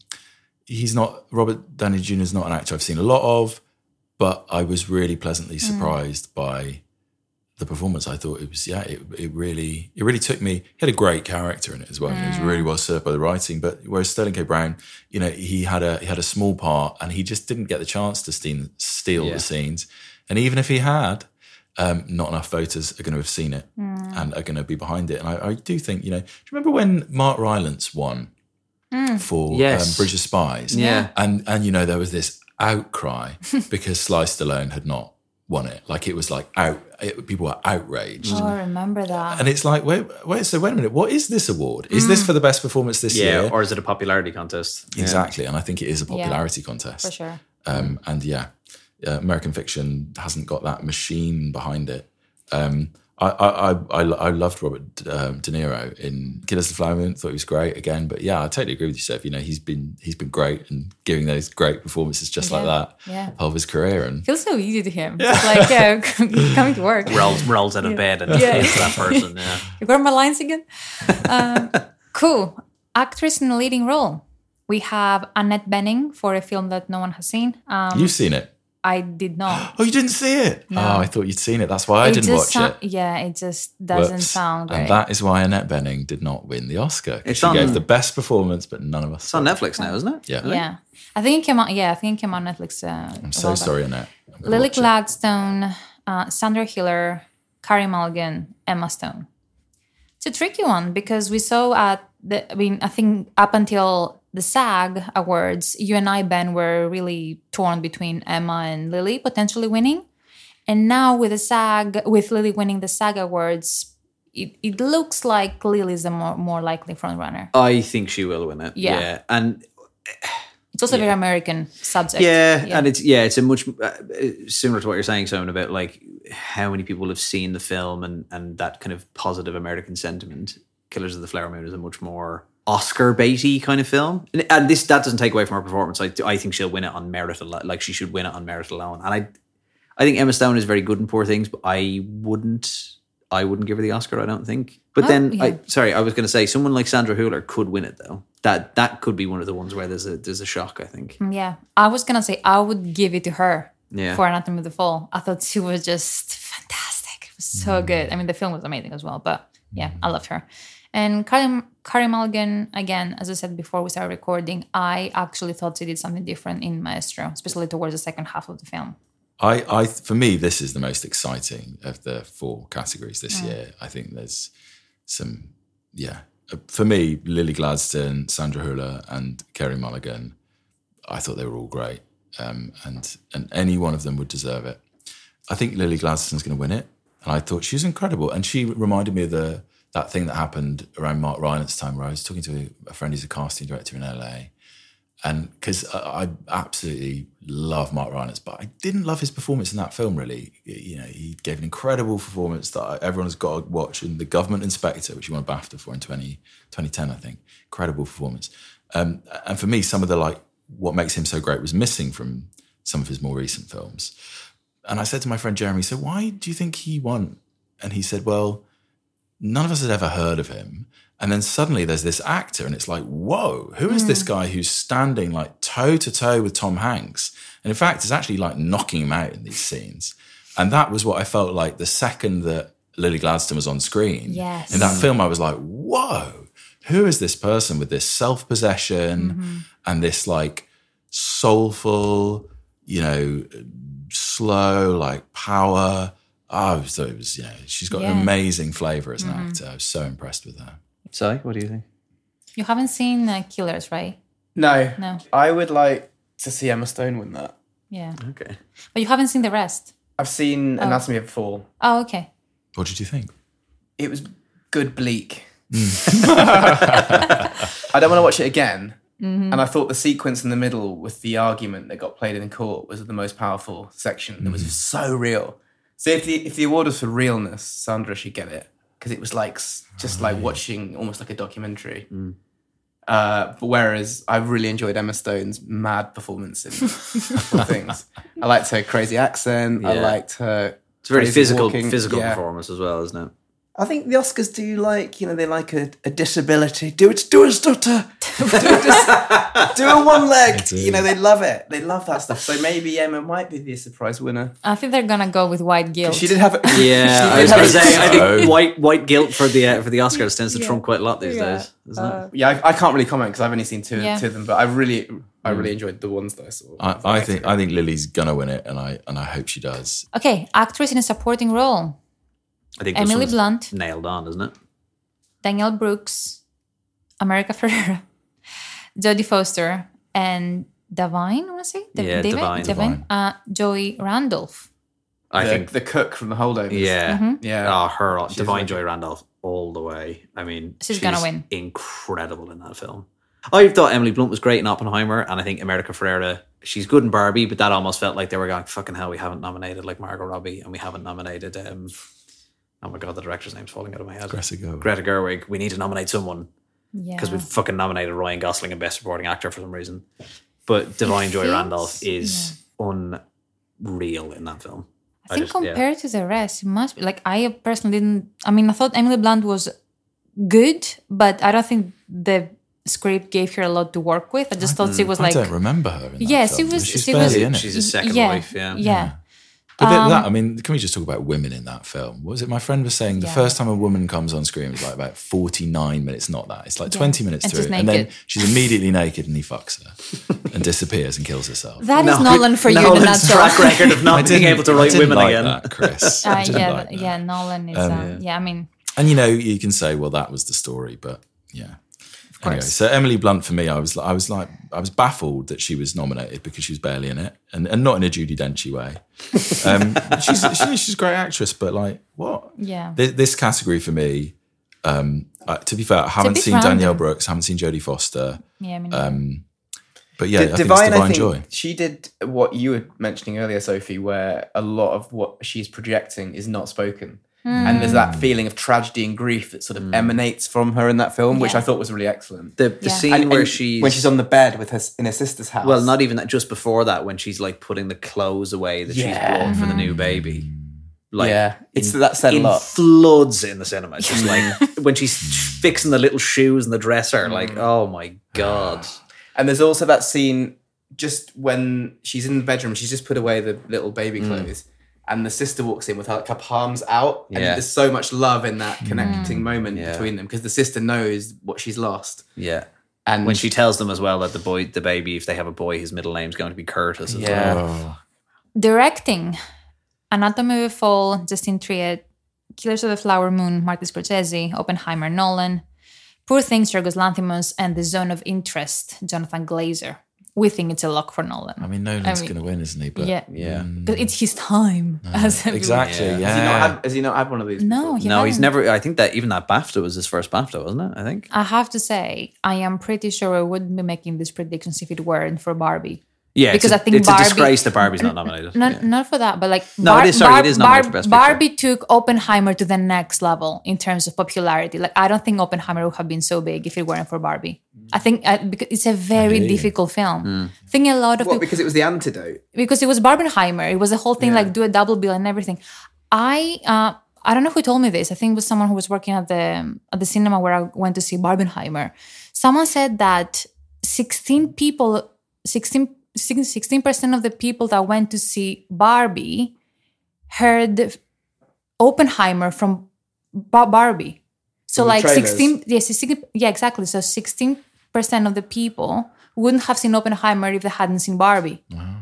he's not Robert Downey Junior is not an actor I've seen a lot of, but I was really pleasantly surprised mm. by the performance. I thought it was, yeah, it, it really, it really took me. He had a great character in it as well. Mm. It was really well served by the writing. But whereas Sterling K. Brown, you know, he had a he had a small part, and he just didn't get the chance to steal, steal Yeah. the scenes. And even if he had, um, not enough voters are going to have seen it mm. and are going to be behind it. And I, I do think, you know, do you remember when Mark Rylance won Mm. for Yes. um, Bridge of Spies? Yeah. and and you know there was this outcry because Sly Stallone had not won it. Like it was like out, it, people were outraged. Oh, I remember that. And it's like, wait, wait, so wait a minute, what is this award? Is Mm. this for the best performance this Yeah, year? or is it a popularity contest? Exactly, and I think it is a popularity Yeah, contest. for sure. Um, and yeah, uh, American Fiction hasn't got that machine behind it. Um, I, I, I, I loved Robert um, De Niro in Killers of the Flower Moon. Thought he was great again. But yeah, I totally agree with you, Seth. You know, he's been he's been great and giving those great performances just like Yeah, that yeah. of his career. And Feels so easy to him. It's like, yeah, coming to work. Rolls, rolls out of Yeah. bed and Yeah. is that person, yeah. You got my lines again? Um, cool. Actress in a leading role. We have Annette Bening for a film that no one has seen. Um, you've seen it. I did not. Oh, you didn't see it? No. Oh, I thought you'd seen it. That's why I It didn't just watch sou- it. Yeah, it just doesn't Whoops. sound great. And that is why Annette Bening did not win the Oscar. 'Cause It's she on- gave the best performance, but none of us. It's on Netflix now, isn't it? Yeah. Yeah, I think it came out. Yeah, I think it came on Netflix. Uh, I'm so sorry, Annette. I'm gonna Lily watch it. Gladstone, uh, Sandra Hiller, Carey Mulligan, Emma Stone. It's a tricky one because we saw at the. I mean, I think up until the SAG Awards, you and I, Ben, were really torn between Emma and Lily potentially winning, and now with the SAG, with Lily winning the SAG Awards, it, it looks like Lily's the more more likely front runner. I think she will win it. Yeah. Yeah. And It's also a very American subject. yeah, and it's yeah, it's a much uh, similar to what you're saying, Simon, about like how many people have seen the film and and that kind of positive American sentiment. Killers of the Flower Moon is a much more Oscar baity kind of film, and, and this that doesn't take away from her performance. I I think she'll win it on merit alone. Like she should win it on merit alone. And I I think Emma Stone is very good in Poor Things, but I wouldn't I wouldn't give her the Oscar. I don't think. But Oh, then yeah. I sorry, I was going to say someone like Sandra Hüller could win it though. That that could be one of the ones where there's a there's a shock. I think. Yeah, I was gonna say I would give it to her Yeah. for Anatomy of the Fall. I thought she was just fantastic. It was so good. I mean, the film was amazing as well, but yeah, I loved her. And Carey, Carey Mulligan, again, as I said before we started recording, I actually thought she did something different in Maestro, especially towards the second half of the film. I, I, for me, this is the most exciting of the four categories this Mm. year. I think there's some, yeah. Uh, For me, Lily Gladstone, Sandra Hüller, and Carey Mulligan, I thought they were all great, um, and and any one of them would deserve it. I think Lily Gladstone's going to win it, and I thought she was incredible. And she reminded me of the that thing that happened around Mark Rylance time, where I was talking to a friend who's a casting director in L A. And because I, I absolutely love Mark Rylance, but I didn't love his performance in that film, really. You know, he gave an incredible performance that everyone has got to watch in The Government Inspector, which he won a BAFTA for in twenty ten, I think. Incredible performance. Um, and for me, some of the, like, what makes him so great was missing from some of his more recent films. And I said to my friend Jeremy, so why do you think he won? And he said, well, none of us had ever heard of him. And then suddenly there's this actor and it's like, whoa, who is Mm. this guy who's standing like toe to toe with Tom Hanks. And in fact, it's actually like knocking him out in these scenes. And that was what I felt like the second that Lily Gladstone was on screen. Yes. In that film, I was like, whoa, who is this person with this self-possession mm-hmm. and this like soulful, you know, slow, like power. Oh, so it was, yeah, she's got yeah. an amazing flavour as an mm-hmm. actor. I was so impressed with her. So, what do you think? You haven't seen uh, Killers, right? No. No. I would like to see Emma Stone win that. Yeah. Okay. But you haven't seen the rest? I've seen oh. Anatomy of a Fall. Oh, okay. What did you think? It was good bleak. Mm. I don't want to watch it again. Mm-hmm. And I thought the sequence in the middle with the argument that got played in court was the most powerful section. Mm-hmm. It was so real. So if the if the award was for realness, Sandra should get it. Because it was like just like watching almost like a documentary. Mm. Uh, but whereas I really enjoyed Emma Stone's mad performance in things. I liked her crazy accent. Yeah. I liked her. It's a very physical, walking. physical yeah. performance as well, isn't it? I think the Oscars do like, you know, they like a, a disability. Do it, do a stutter. do, a, do a one leg. You know, they love it. They love that stuff. So maybe Emma might be the surprise winner. I think they're gonna go with white guilt. She did have a, yeah. I was going to say, I think white white guilt for the uh, for the Oscars tends to yeah. trump quite a lot these yeah. days, isn't uh, it? Yeah, I, I can't really comment because I've only seen two, yeah. two of them, but I really, I really enjoyed the ones that I saw. I, I think I think Lily's gonna win it, and I and I hope she does. Okay, actress in a supporting role. I think Emily Blunt, nailed on, isn't it? Danielle Brooks, America Ferrera, Jodie Foster, and Divine. I want to say, D- yeah, David? Divine. Divine. Uh, Joey Randolph. I the, think the cook from The Holdovers. Yeah, mm-hmm. yeah. Oh, her she's Divine like, Joy Randolph all the way. I mean, she's, she's gonna win. Incredible in that film. I thought Emily Blunt was great in Oppenheimer, and I think America Ferrera, she's good in Barbie, but that almost felt like they were going, fucking hell, we haven't nominated like Margot Robbie, and we haven't nominated, um, oh my God, the director's name's falling out of my head. Greta Gerwig. Greta Gerwig. We need to nominate someone. Because yeah. we've fucking nominated Ryan Gosling and Best Supporting Actor for some reason. But Divine Joy Randolph is yeah. unreal in that film. I think I just, compared yeah. to the rest, it must be, like, I personally didn't, I mean, I thought Emily Blunt was good, but I don't think the script gave her a lot to work with. I just I thought she was I like... I don't remember her in that Yes, film. she was... She's she barely was, in it. She's a second yeah, wife, yeah. Yeah. yeah. But Um, that, I mean, can we just talk about women in that film? What was it? My friend was saying the yeah. first time a woman comes on screen was like about forty-nine minutes, not that. It's like Yeah. twenty minutes And through. she's And then naked. she's immediately naked and he fucks her and disappears and kills herself. That is No, Nolan for you in a Nolan's nutshell. track record of I not being didn't- able to I write didn't women like again. that, Chris. I Uh, didn't yeah, like that. yeah, Nolan is... Um, um, yeah. yeah, I mean... And you know, you can say, well, that was the story, but yeah. Of course. Anyway, so Emily Blunt for me, I was, I was like, I was baffled that she was nominated because she was barely in it, and, and not in a Judi Dench way. Um, she's she, she's a great actress, but like, what? Yeah. This, this category for me, um, uh, to be fair, I haven't bit seen random. Danielle Brooks, haven't seen Jodie Foster. Yeah, I mean... Um, but yeah, D- I think Divine, it's Divine I think Joy. she did what you were mentioning earlier, Sophie, where a lot of what she's projecting is not spoken. And there's that feeling of tragedy and grief that sort of emanates from her in that film, which Yeah. I thought was really excellent. The, the Yeah. scene And- where and she's... when she's on the bed with her in her sister's house. Well, not even that, just before that, when she's like putting the clothes away that Yeah. she's bought for the new baby. Like, yeah, it's in, that said a in lot. floods in the cinema. Just like when she's fixing the little shoes and the dresser, like, oh my God. And there's also that scene just when she's in the bedroom, she's just put away the little baby Mm. clothes. And the sister walks in with her, like, her palms out. And Yeah. there's so much love in that connecting moment Yeah. between them because the sister knows what she's lost. Yeah. And When she tells them as well that the boy, the baby, if they have a boy, his middle name's going to be Curtis as Yeah. well. Oh. Directing. Anatomy of a Fall, Justine Triet. Killers of the Flower Moon, Martin Scorsese. Oppenheimer, Nolan. Poor Things, Yorgos Lanthimos. And The Zone of Interest, Jonathan Glazer. We think it's a lock for Nolan. I mean, Nolan's I mean, going to win, isn't he? But yeah. Yeah. But it's his time. as a- exactly. Yeah. Has he, not had, has he not had one of these? No, before? he No, he's hasn't. never, I think that even that BAFTA was his first BAFTA, wasn't it? I think. I have to say, I am pretty sure I wouldn't be making these predictions if it weren't for Barbie. Yeah, because it's a, I think it's Barbie, a disgrace that Barbie's not nominated. Not, Yeah. not for that, but like No, it is, sorry, it is nominated for Best Picture. Barbie took Oppenheimer to the next level in terms of popularity. Like I don't think Oppenheimer would have been so big if it weren't for Barbie. I think uh, because it's a very difficult film. Mm. I think a lot of What, people, because it was the antidote? because it was Barbenheimer. It was a whole thing Yeah. like do a double bill and everything. I uh, I don't know who told me this. I think it was someone who was working at the at the cinema where I went to see Barbenheimer. Someone said that sixteen people sixteen percent of the people that went to see Barbie heard Oppenheimer from Bar- Barbie. So From the like trailers. sixteen, yes, sixteen, yeah, exactly. So sixteen percent of the people wouldn't have seen Oppenheimer if they hadn't seen Barbie.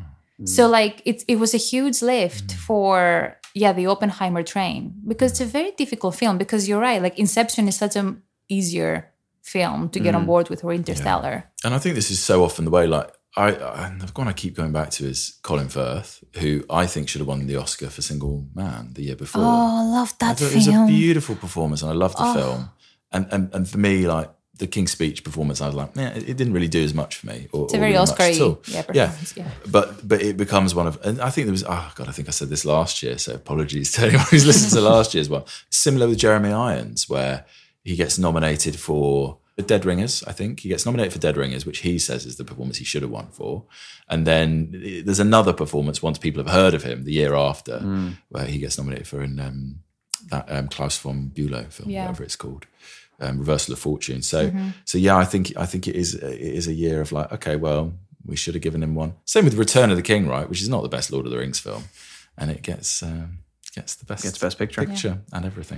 So like it it was a huge lift for yeah the Oppenheimer train, because it's a very difficult film, because you're right, like Inception is such an easier film to get Mm. on board with, or Interstellar. And I think this is so often the way, like, I, I, and the one I keep going back to is Colin Firth, who I think should have won the Oscar for Single Man the year before. Oh, I love I that thought film. it was a beautiful performance, and I loved the Oh. film. And, and and for me, like, the King's Speech performance, I was like, yeah, it, it didn't really do as much for me. Or, It's a or very really much Oscar-y, at all. yeah, performance, yeah. But but it becomes one of, and I think there was, oh God, I think I said this last year, so apologies to anyone who's listened to last year as well. Similar with Jeremy Irons, where he gets nominated for Dead Ringers, I think. He gets nominated for Dead Ringers, which he says is the performance he should have won for. And then there's another performance, once people have heard of him, the year after, Mm. where he gets nominated for in um, that um, Klaus von Bülow film, Yeah. whatever it's called. Um, Reversal of Fortune. So, Mhm. so yeah, I think I think it is it is a year of like, okay, well, we should have given him one. Same with Return of the King, right? Which is not the best Lord of the Rings film, and it gets um, gets the best Gets best picture. picture and everything.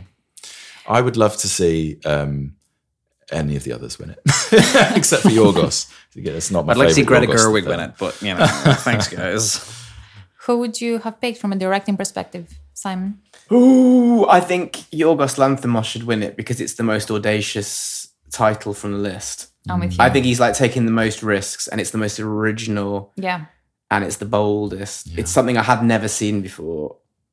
I would love to see um, any of the others win it, except for Yorgos. It's not my I'd like to see favourite Greta Yorgos Gerwig film. win it, but you know, thanks guys. Who would you have picked from a directing perspective, Simon? Ooh, I think Yorgos Lanthimos should win it because it's the most audacious title from the list. I'm with you. I think he's like taking the most risks, and it's the most original, Yeah. and it's the boldest. It's something I had never seen before,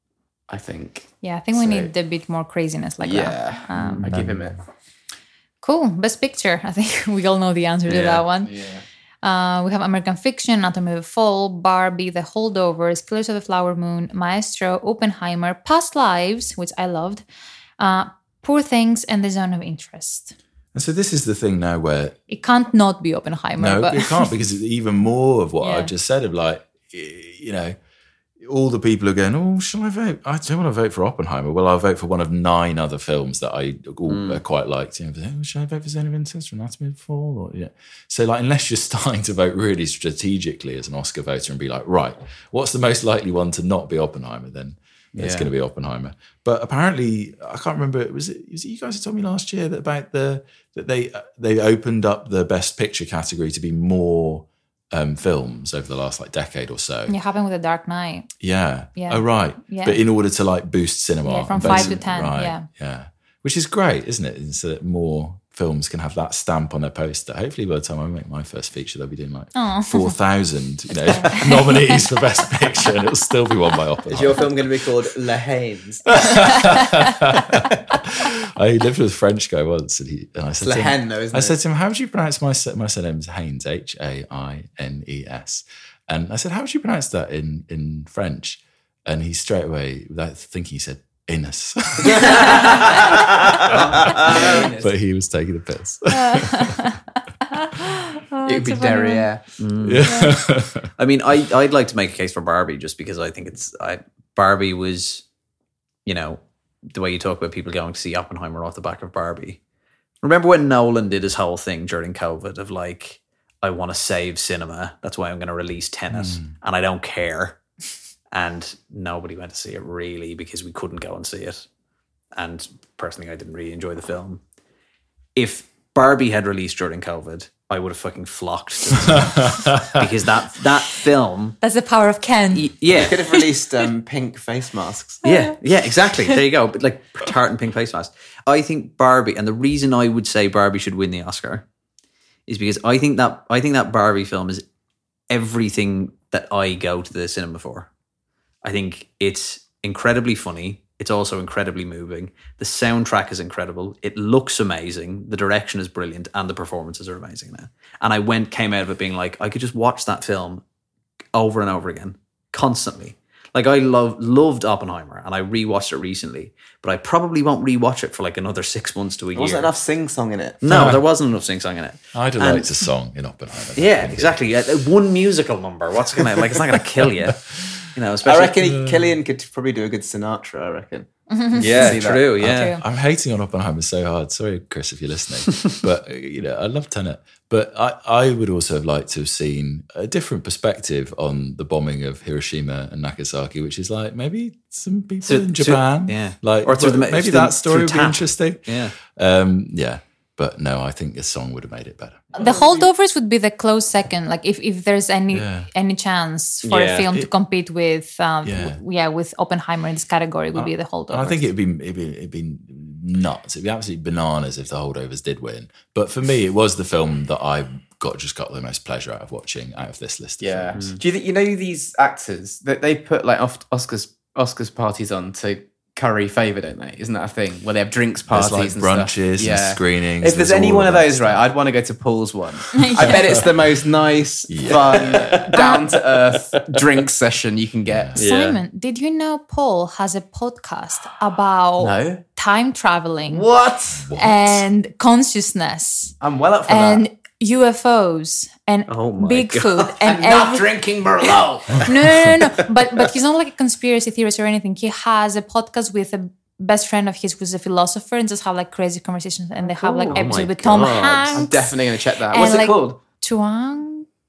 I think. Yeah, I think we So- need a bit more craziness like yeah, that. Um, I give him it. Cool. Best Picture. I think we all know the answer to Yeah, that one. yeah. Uh, we have American Fiction, Anatomy of a Fall, Barbie, The Holdovers, Killers of the Flower Moon, Maestro, Oppenheimer, Past Lives, which I loved, uh, Poor Things, and The Zone of Interest. And so this is the thing now where It can't not be Oppenheimer. no, but it can't, because it's even more of what Yeah. I just said of like, you know, all the people are going, oh, shall I vote? I don't want to vote for Oppenheimer. Well, I'll vote for one of nine other films that I all, Mm. uh, quite liked. You know, oh, should I vote for Zone of Interest or Anatomy of a Fall? Or, yeah. So, like, unless you're starting to vote really strategically as an Oscar voter and be like, right, what's the most likely one to not be Oppenheimer? Then it's Yeah. going to be Oppenheimer. But apparently, I can't remember. Was it? Was it you guys who told me last year that about the that they uh, they opened up the Best Picture category to be more um, films over the last like decade or so? it happened with The Dark Knight. Yeah. Yeah. Oh, right. Yeah. But in order to like boost cinema. Yeah, from and five to basically- ten, Right. yeah. Yeah. Which is great, isn't it? And so that more films can have that stamp on their poster. Hopefully by the time I make my first feature, they'll be doing like Aw. four thousand you know, nominees for Best Picture, and it'll still be won by Oppenheimer. Is your film going to be called Le Haynes? I lived with a French guy once, and, he, and I said It's to him, Lehen, though, isn't I it? said to him, "How would you pronounce my sur- my surname's Haynes? H A I N E S." And I said, "How would you pronounce that in in French?" And he straight away, without thinking, he said, "Innes." But he was taking the piss. Oh, It would be that's a funny one. Derriere. Mm. Yeah. I mean, I, I'd like to make a case for Barbie just because I think it's I, Barbie was, you know, the way you talk about people going to see Oppenheimer off the back of Barbie. Remember when Nolan did his whole thing during COVID of like, I want to save cinema. That's why I'm going to release Tenet, Mm. and I don't care. And nobody went to see it really because we couldn't go and see it. And personally, I didn't really enjoy the film. If Barbie had released during COVID, I would have fucking flocked to it. Because that that film, That's the power of Ken. yeah, They could have released um, pink face masks. yeah, yeah, exactly. There you go. But like tart and pink face mask. I think Barbie, and the reason I would say Barbie should win the Oscar is because I think that I think that Barbie film is everything that I go to the cinema for. I think it's incredibly funny. It's also incredibly moving. The soundtrack is incredible. It looks amazing. The direction is brilliant, and the performances are amazing now. And I went, came out of it being like, I could just watch that film over and over again, constantly. Like I love loved Oppenheimer, and I rewatched it recently, but I probably won't rewatch it for like another six months to a There year. wasn't enough sing song in it. No, there wasn't enough sing song in it. I'd have And- liked a song in Oppenheimer. Yeah, exactly. Uh, One musical number. What's gonna like? It's not gonna kill you. You know, I especially. reckon he, Killian could probably do a good Sinatra, I reckon. Yeah, See that. true. Yeah, I'm hating on Oppenheimer so hard. Sorry, Chris, if you're listening. But, you know, I love Tenet. But I, I would also have liked to have seen a different perspective on the bombing of Hiroshima and Nagasaki, which is like maybe some people So- in so- Japan. yeah. Like, Or through the- maybe through- that story through would be tap. interesting. Yeah. Um, yeah. But no, I think this song would have made it better. The Holdovers would be the close second. Like if, if there's any Yeah. any chance for Yeah. a film to It- compete with um, Yeah. w- yeah with Oppenheimer in this category, would be the Holdovers. And I think it'd be, it'd be it'd be nuts. It'd be absolutely bananas if the Holdovers did win. But for me, it was the film that I got just got the most pleasure out of watching out of this list. Of Yeah. films. Do you think you know these actors that they put like off- Oscars Oscars parties on to curry favour, don't they? Isn't that a thing where they have drinks There's, parties like, and brunches stuff? and screenings. If there's, There's any all one of of that those, right, stuff. I'd want to go to Paul's one. I bet it's the most nice, fun, down to earth drink session you can get. Simon, did you know Paul has a podcast about No. time traveling? What? And consciousness I'm well up for and that. U F Os and Oh my Bigfoot God. and I'm not every- drinking Merlot. no, no, no, no. But but he's not like a conspiracy theorist or anything. He has a podcast with a best friend of his who's a philosopher and just have like crazy conversations. And they have like Oh episodes my with Tom God. Hanks. I'm definitely going to check that. and, What's it like, called? Chuang.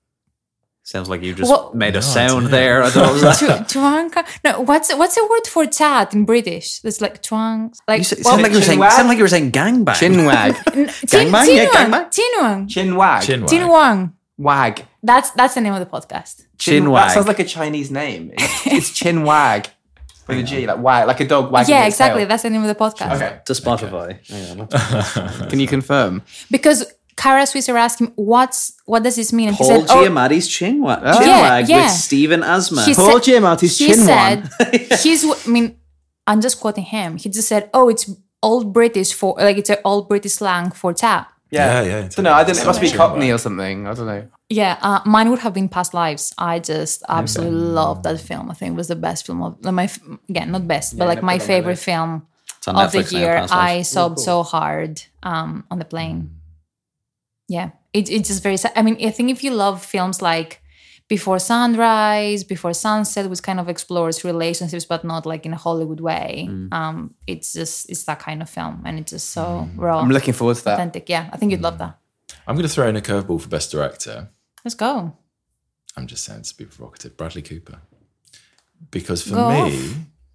Sounds like you just What- made a No sound idea. there. I don't know. Chu- Chuang. No, what's what's a word for chat in British? It's like Chuang. Like You said, well, sound like you were saying. Chinwag? Sound like you were saying gangbang. Chinwag. Tin- Gangbang? Yeah, Tinuang. gangbang. Tinuang. Chinwag. Chinwag. Tinuang. Wag. That's that's the name of the podcast. Chinwag. That Chinwag. sounds like a Chinese name. It's, it's Chinwag. With a G, like wag, like a dog wagging Yeah, its exactly. tail. That's the name of the podcast. Okay. To Spotify. Hang on. Can you confirm? Because Kara Swisser asked him, "What's what does this mean?" And Paul he said, "Oh, Giamatti's Chinwag. Oh. Chinwag Yeah, yeah. with Stephen Asma. He Paul said- Giamatti's he Chinwan. said he's. I mean, I'm just quoting him. He just said, "Oh, it's old British for like it's an old British slang for tap." Yeah, Yeah, yeah, don't know. I don't. It totally. must be Chinwag. Cockney or something. I don't know. Yeah, uh, mine would have been Past Lives. I just absolutely love that film. I think it was the best film of like my f- again not best, but Yeah, like no, my put it on favorite the list. film It's on of the Netflix now, year. Past Lives. I sobbed Oh, cool. so hard um, on the plane. Yeah, it, it's just very sad. I mean, I think if you love films like Before Sunrise, Before Sunset, which kind of explores relationships, but not like in a Hollywood way, um, it's just it's that kind of film, and it's just so raw, I'm looking forward to that. authentic. Yeah, I think you'd love that. I'm going to throw in a curveball for Best Director. Let's go. I'm just saying to be provocative. Bradley Cooper. Because for Go me,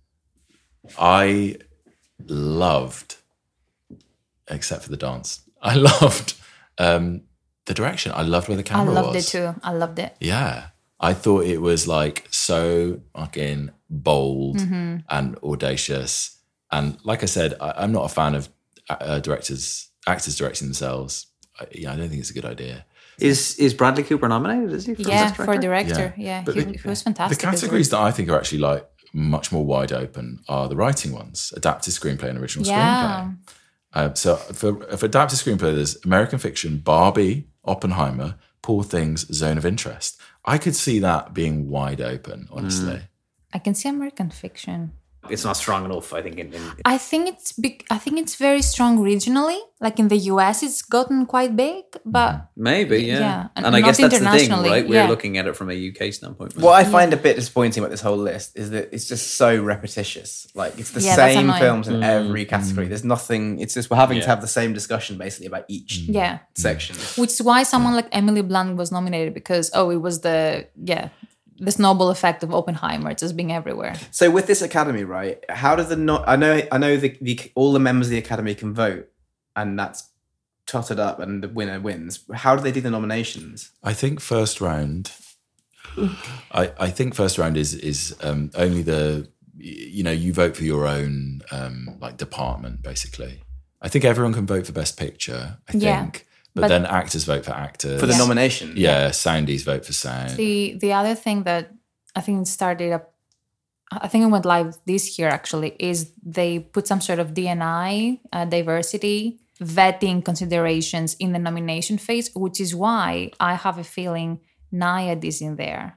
I loved, except for the dance, I loved um, the direction. I loved where the I camera loved was. it too. I loved it. Yeah. I thought it was like so fucking bold Mm-hmm. and audacious. And like I said, I, I'm not a fan of uh, directors, actors directing themselves. I, yeah, I don't think it's a good idea. Is is Bradley Cooper nominated? Is he? For Yeah, Best for Director? director. Yeah, But he, the- he was fantastic. The categories that I think are actually like much more wide open are the writing ones: adapted screenplay and original Yeah. screenplay. Uh, so for, for adapted screenplay, there's American Fiction, Barbie, Oppenheimer, Poor Things, Zone of Interest. I could see that being wide open, honestly. I can see American Fiction. It's not strong enough, I think. In, in, I think it's big. I think it's very strong regionally. Like in the U S, it's gotten quite big, but maybe, yeah. Yeah, And, and I not guess that's the thing, internationally, right? We're yeah. looking at it from a U K standpoint. What I find a bit disappointing about this whole list is that it's just so repetitious. Like it's the Yeah, that's same annoying. films in Mm. every category. There's nothing. It's just we're having Yeah. to have the same discussion basically about each yeah. section. Which is why someone like Emily Blunt was nominated because oh, it was the yeah the snowball effect of Oppenheimer just being everywhere. So with this academy, right? How do the not? I know. I know the, the all the members of the academy can vote, and that's totted up, and the winner wins. How do they do the nominations? I think first round. I, I think first round is is um, only the you know you vote for your own um, like department basically. I think everyone can vote for best picture. I Yeah, think, but, but- then actors vote for actors For the Yeah. nomination? Yeah, soundies vote for sound. The the other thing that I think started up, I think it went live this year actually, is they put some sort of D and I uh, diversity vetting considerations in the nomination phase, which is why I have a feeling Naiad is in there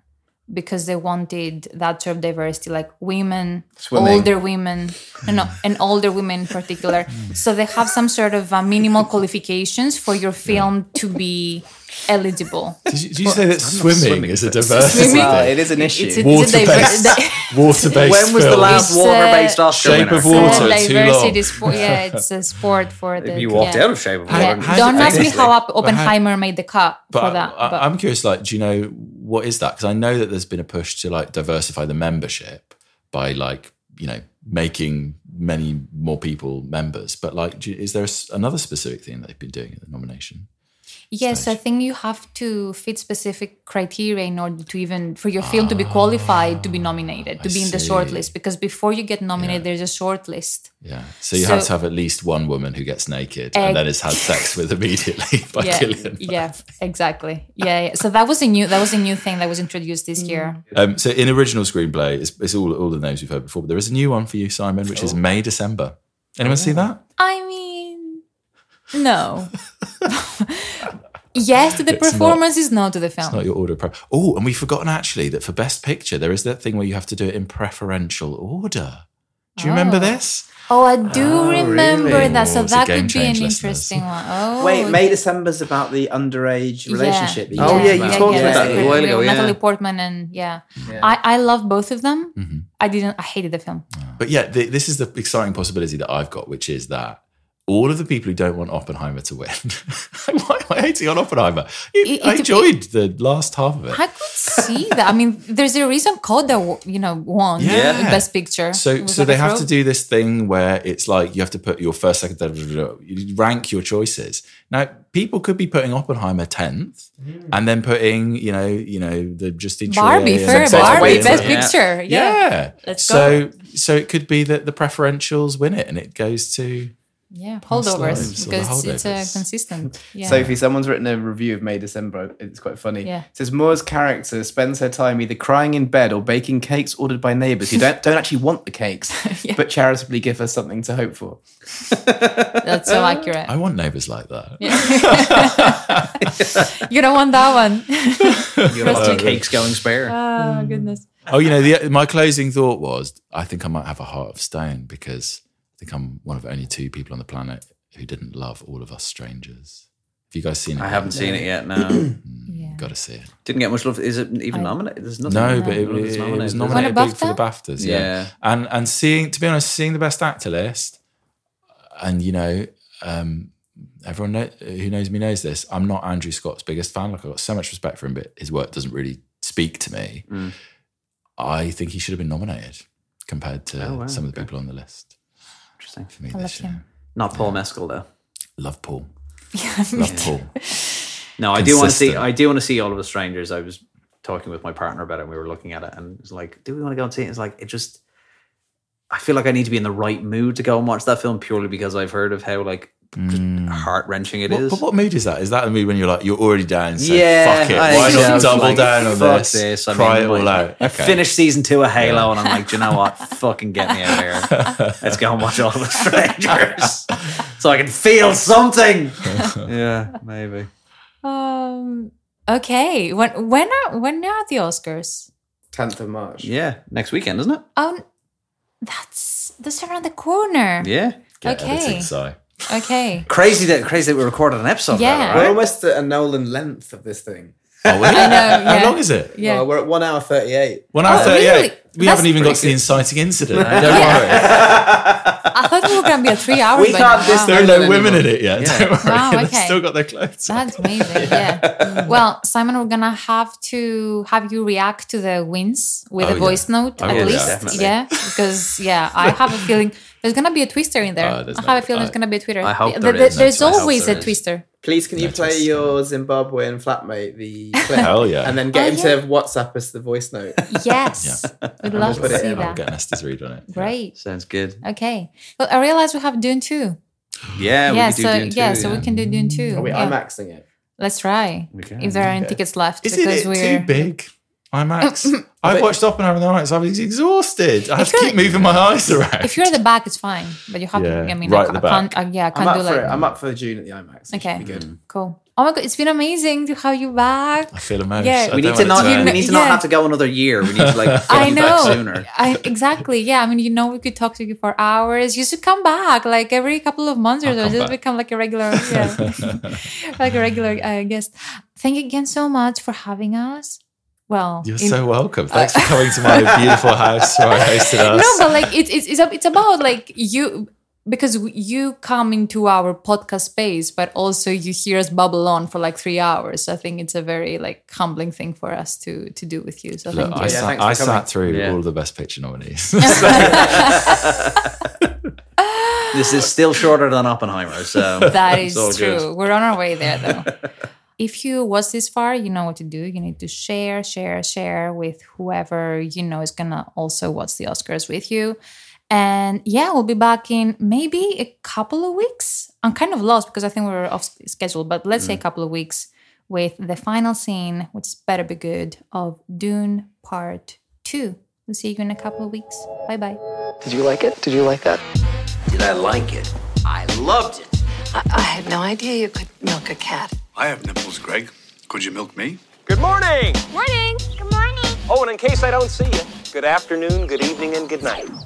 because they wanted that sort of diversity, like women, Swimming. older women, no, no, and older women in particular. So they have some sort of uh, minimal qualifications for your film to be eligible. Did you, did you say that swimming, swimming is a diversity Swimming- thing? Well, it is an issue. It's a- Water-based, diver- water-based When was the film. last It's, water-based uh, Oscar Shape winner? of Water, Uh, too diversity long. is for, yeah, it's a sport for the. You walked yeah. out of Shape of Yeah. Water. How- Don't how- ask me how up But how- Oppenheimer made the cut But for that. I, But I'm curious, like, do you know what is that? Because I know that there's been a push to like diversify the membership by like, you know, making many more people members. But like, do you, is there a s another specific thing that they've been doing at the nomination? yes, I think you have to fit specific criteria in order to even for your film to be qualified to be nominated, to I be in the see. shortlist. Because before you get nominated, there's a shortlist. Yeah. So you So- have to have at least one woman who gets naked and then is had sex with immediately by yeah, Cillian. yeah, exactly. Yeah, yeah. So that was a new that was a new thing that was introduced this year. Um, so in original screenplay, it's, it's all all the names we've heard before, but there is a new one for you, Simon, which is May December. Anyone see that? I mean, no. Yes to the It's not- performance, is no to the film. It's not your order of pre- Oh, and we've forgotten actually that for Best Picture, there is that thing where you have to do it in preferential order. Do you remember this? Oh, I do remember really? that. So Oh, it's a that game could be an change, interesting one. Oh, Wait, May December's about the underage relationship. that you Oh, talked yeah, you about. talked about that a while ago, yeah. Natalie Portman and yeah, Yeah. I I love both of them. Mm-hmm. I didn't. I hated the film. But yeah, the, this is the exciting possibility that I've got, which is that all of the people who don't want Oppenheimer to win, why am I hating on Oppenheimer? It- I it- enjoyed the last half of it. I could see that. I mean, there's a reason Coda, you know, won Yeah. the Best Picture. It So, was so like they a have throw- to do this thing where it's like you have to put your first, second, third, blah, blah, blah, you rank your choices. Now, people could be putting Oppenheimer tenth, and then putting, you know, you know, the Justine Barbie, Trier fair, and- Barbie, Yeah. Best Picture. Yeah. Yeah. Let's so, go. so it could be that the preferentials win it, and it goes to Yeah, Past holdovers lives or the because it's uh, holdovers. consistent. Yeah. Sophie, someone's written a review of May December. It's quite funny. Yeah. It says Moore's character spends her time either crying in bed or baking cakes ordered by neighbours who don't don't actually want the cakes, but charitably give her something to hope for. That's so accurate. I want neighbours like that. You don't want that one. You got lots of cakes going spare. Oh goodness. Oh, you know, the, my closing thought was, I think I might have a heart of stone because I think I'm one of only two people on the planet who didn't love All of Us Strangers. Have you guys seen it? I yet? haven't seen it yet. No, Mm, Got to see it. didn't get much love. Is it even I- nominated? There's nothing. No, but it, None of it's it, it nominated, was is it? nominated Won a big for the BAFTA? BAFTAs. Yeah. Yeah. and and seeing, to be honest, seeing the Best Actor list, and you know, um, everyone know, who knows me knows this. I'm not Andrew Scott's biggest fan. Like I've got so much respect for him, but his work doesn't really speak to me. Mm. I think he should have been nominated compared to Oh, wow, some of the okay. people on the list. Interesting. For me, I love this year. him. Not Paul Mescal though. Love Paul. Yeah, me Love too. Paul. No, I do want to see. Consistent. I do want to see All of Us Strangers. I was talking with my partner about it, and we were looking at it, and it was like, "Do we want to go and see it?" It's like it just. I feel like I need to be in the right mood to go and watch that film purely because I've heard of how like heart wrenching it What, is. but what mood is that? Is that the mood when you're like, you're already down, so Yeah, fuck it. I Why think not so. double Like, down on fuck this? this. I Cry mean, it all like, out. I Okay. finished season two of Halo, and I'm like, do you know what? Fucking get me out of here. Let's go and watch All of Us Strangers, so I can feel something. Yeah, maybe. Um. Okay. When when are when are the Oscars? tenth of March. Yeah, next weekend, isn't it? Oh, that's that's around the corner. Yeah. Get Okay. editing, Si. Okay. Crazy that crazy that we recorded an episode. Yeah. About it, We're right? almost at a Nolan length of this thing. Oh, really? I know. Yeah. How long is it? Yeah. Well, we're at one hour thirty-eight. One hour Oh, thirty-eight. really? We That's haven't even got to the pretty inciting incident. Don't worry. I thought we were going to be at three hours. We by can't now. dis- There are no women in it yet. Yeah. Don't worry. Wow, They've okay. still got their clothes on. That's amazing. Yeah. Well, Simon, we're gonna have to have you react to the wins with Oh, a yeah. voice note I at will, least. definitely. Yeah. Because yeah, I have a feeling there's gonna be a twister in there. Oh, there's I no- have a feeling I- there's gonna be a twister. I hope Th- there th- is. There's I hope always there a is. twister. Please, can you No play twist. your Zimbabwean flatmate the clip? Hell yeah. And then get Oh, him yeah. to WhatsApp us the voice note. Yes. We'd love put to it see in. I'll that. get Nestor's read on it. Great. Sounds good. Okay. Well, I realize we have Dune two. Yeah, we yeah. could do So Dune too, yeah. So yeah. we can do Dune two. Are we Yeah. IMAXing it? Let's try. We can, if there are any okay. tickets left, Isn't because it we're too big? IMAX. I watched Oppenheimer the other night, so I was exhausted. I had If to keep you're- moving my eyes around. if you're at the back, it's fine. But you have Yeah, to. I mean, right I, at the I can't. back. I, yeah, I I'm can't up do for like. it. I'm up for June at the IMAX. It should Okay. be good. Cool. Oh my god, it's been amazing to have you back. I feel emotional. Yeah, we need to not. We need to not yeah. have to go another year. We need to like. Get I you know. back sooner. I, exactly. Yeah. I mean, you know, we could talk to you for hours. You should come back like every couple of months or I'll so. come Just back. become like a regular, yeah, like a regular uh, guest. Thank you again so much for having us. Well, You're in- so welcome. Thanks for coming to my beautiful house where I hosted us. No, but like it's it's it's, a, it's about like you. Because you come into our podcast space, but also you hear us bubble on for like three hours. I think it's a very like humbling thing for us to to do with you. So Look, thank I you. sat, Yeah, I for coming. sat through Yeah. all the best picture nominees. This is still shorter than Oppenheimer, so That it's is all true. good. We're on our way there, though. If you was this far, you know what to do. You need to share, share, share with whoever you know is gonna also watch the Oscars with you. And yeah, we'll be back in maybe a couple of weeks. I'm kind of lost because I think we're off schedule, but let's say a couple of weeks with the final scene, which better be good, of Dune Part Two. We'll see you in a couple of weeks. Bye bye. Did you like it? Did you like that? Did I like it? I loved it. I, I had no idea you could milk a cat. I have nipples, Greg. Could you milk me? Good morning. Morning. Good morning. Oh, and in case I don't see you, good afternoon, good evening, and good night.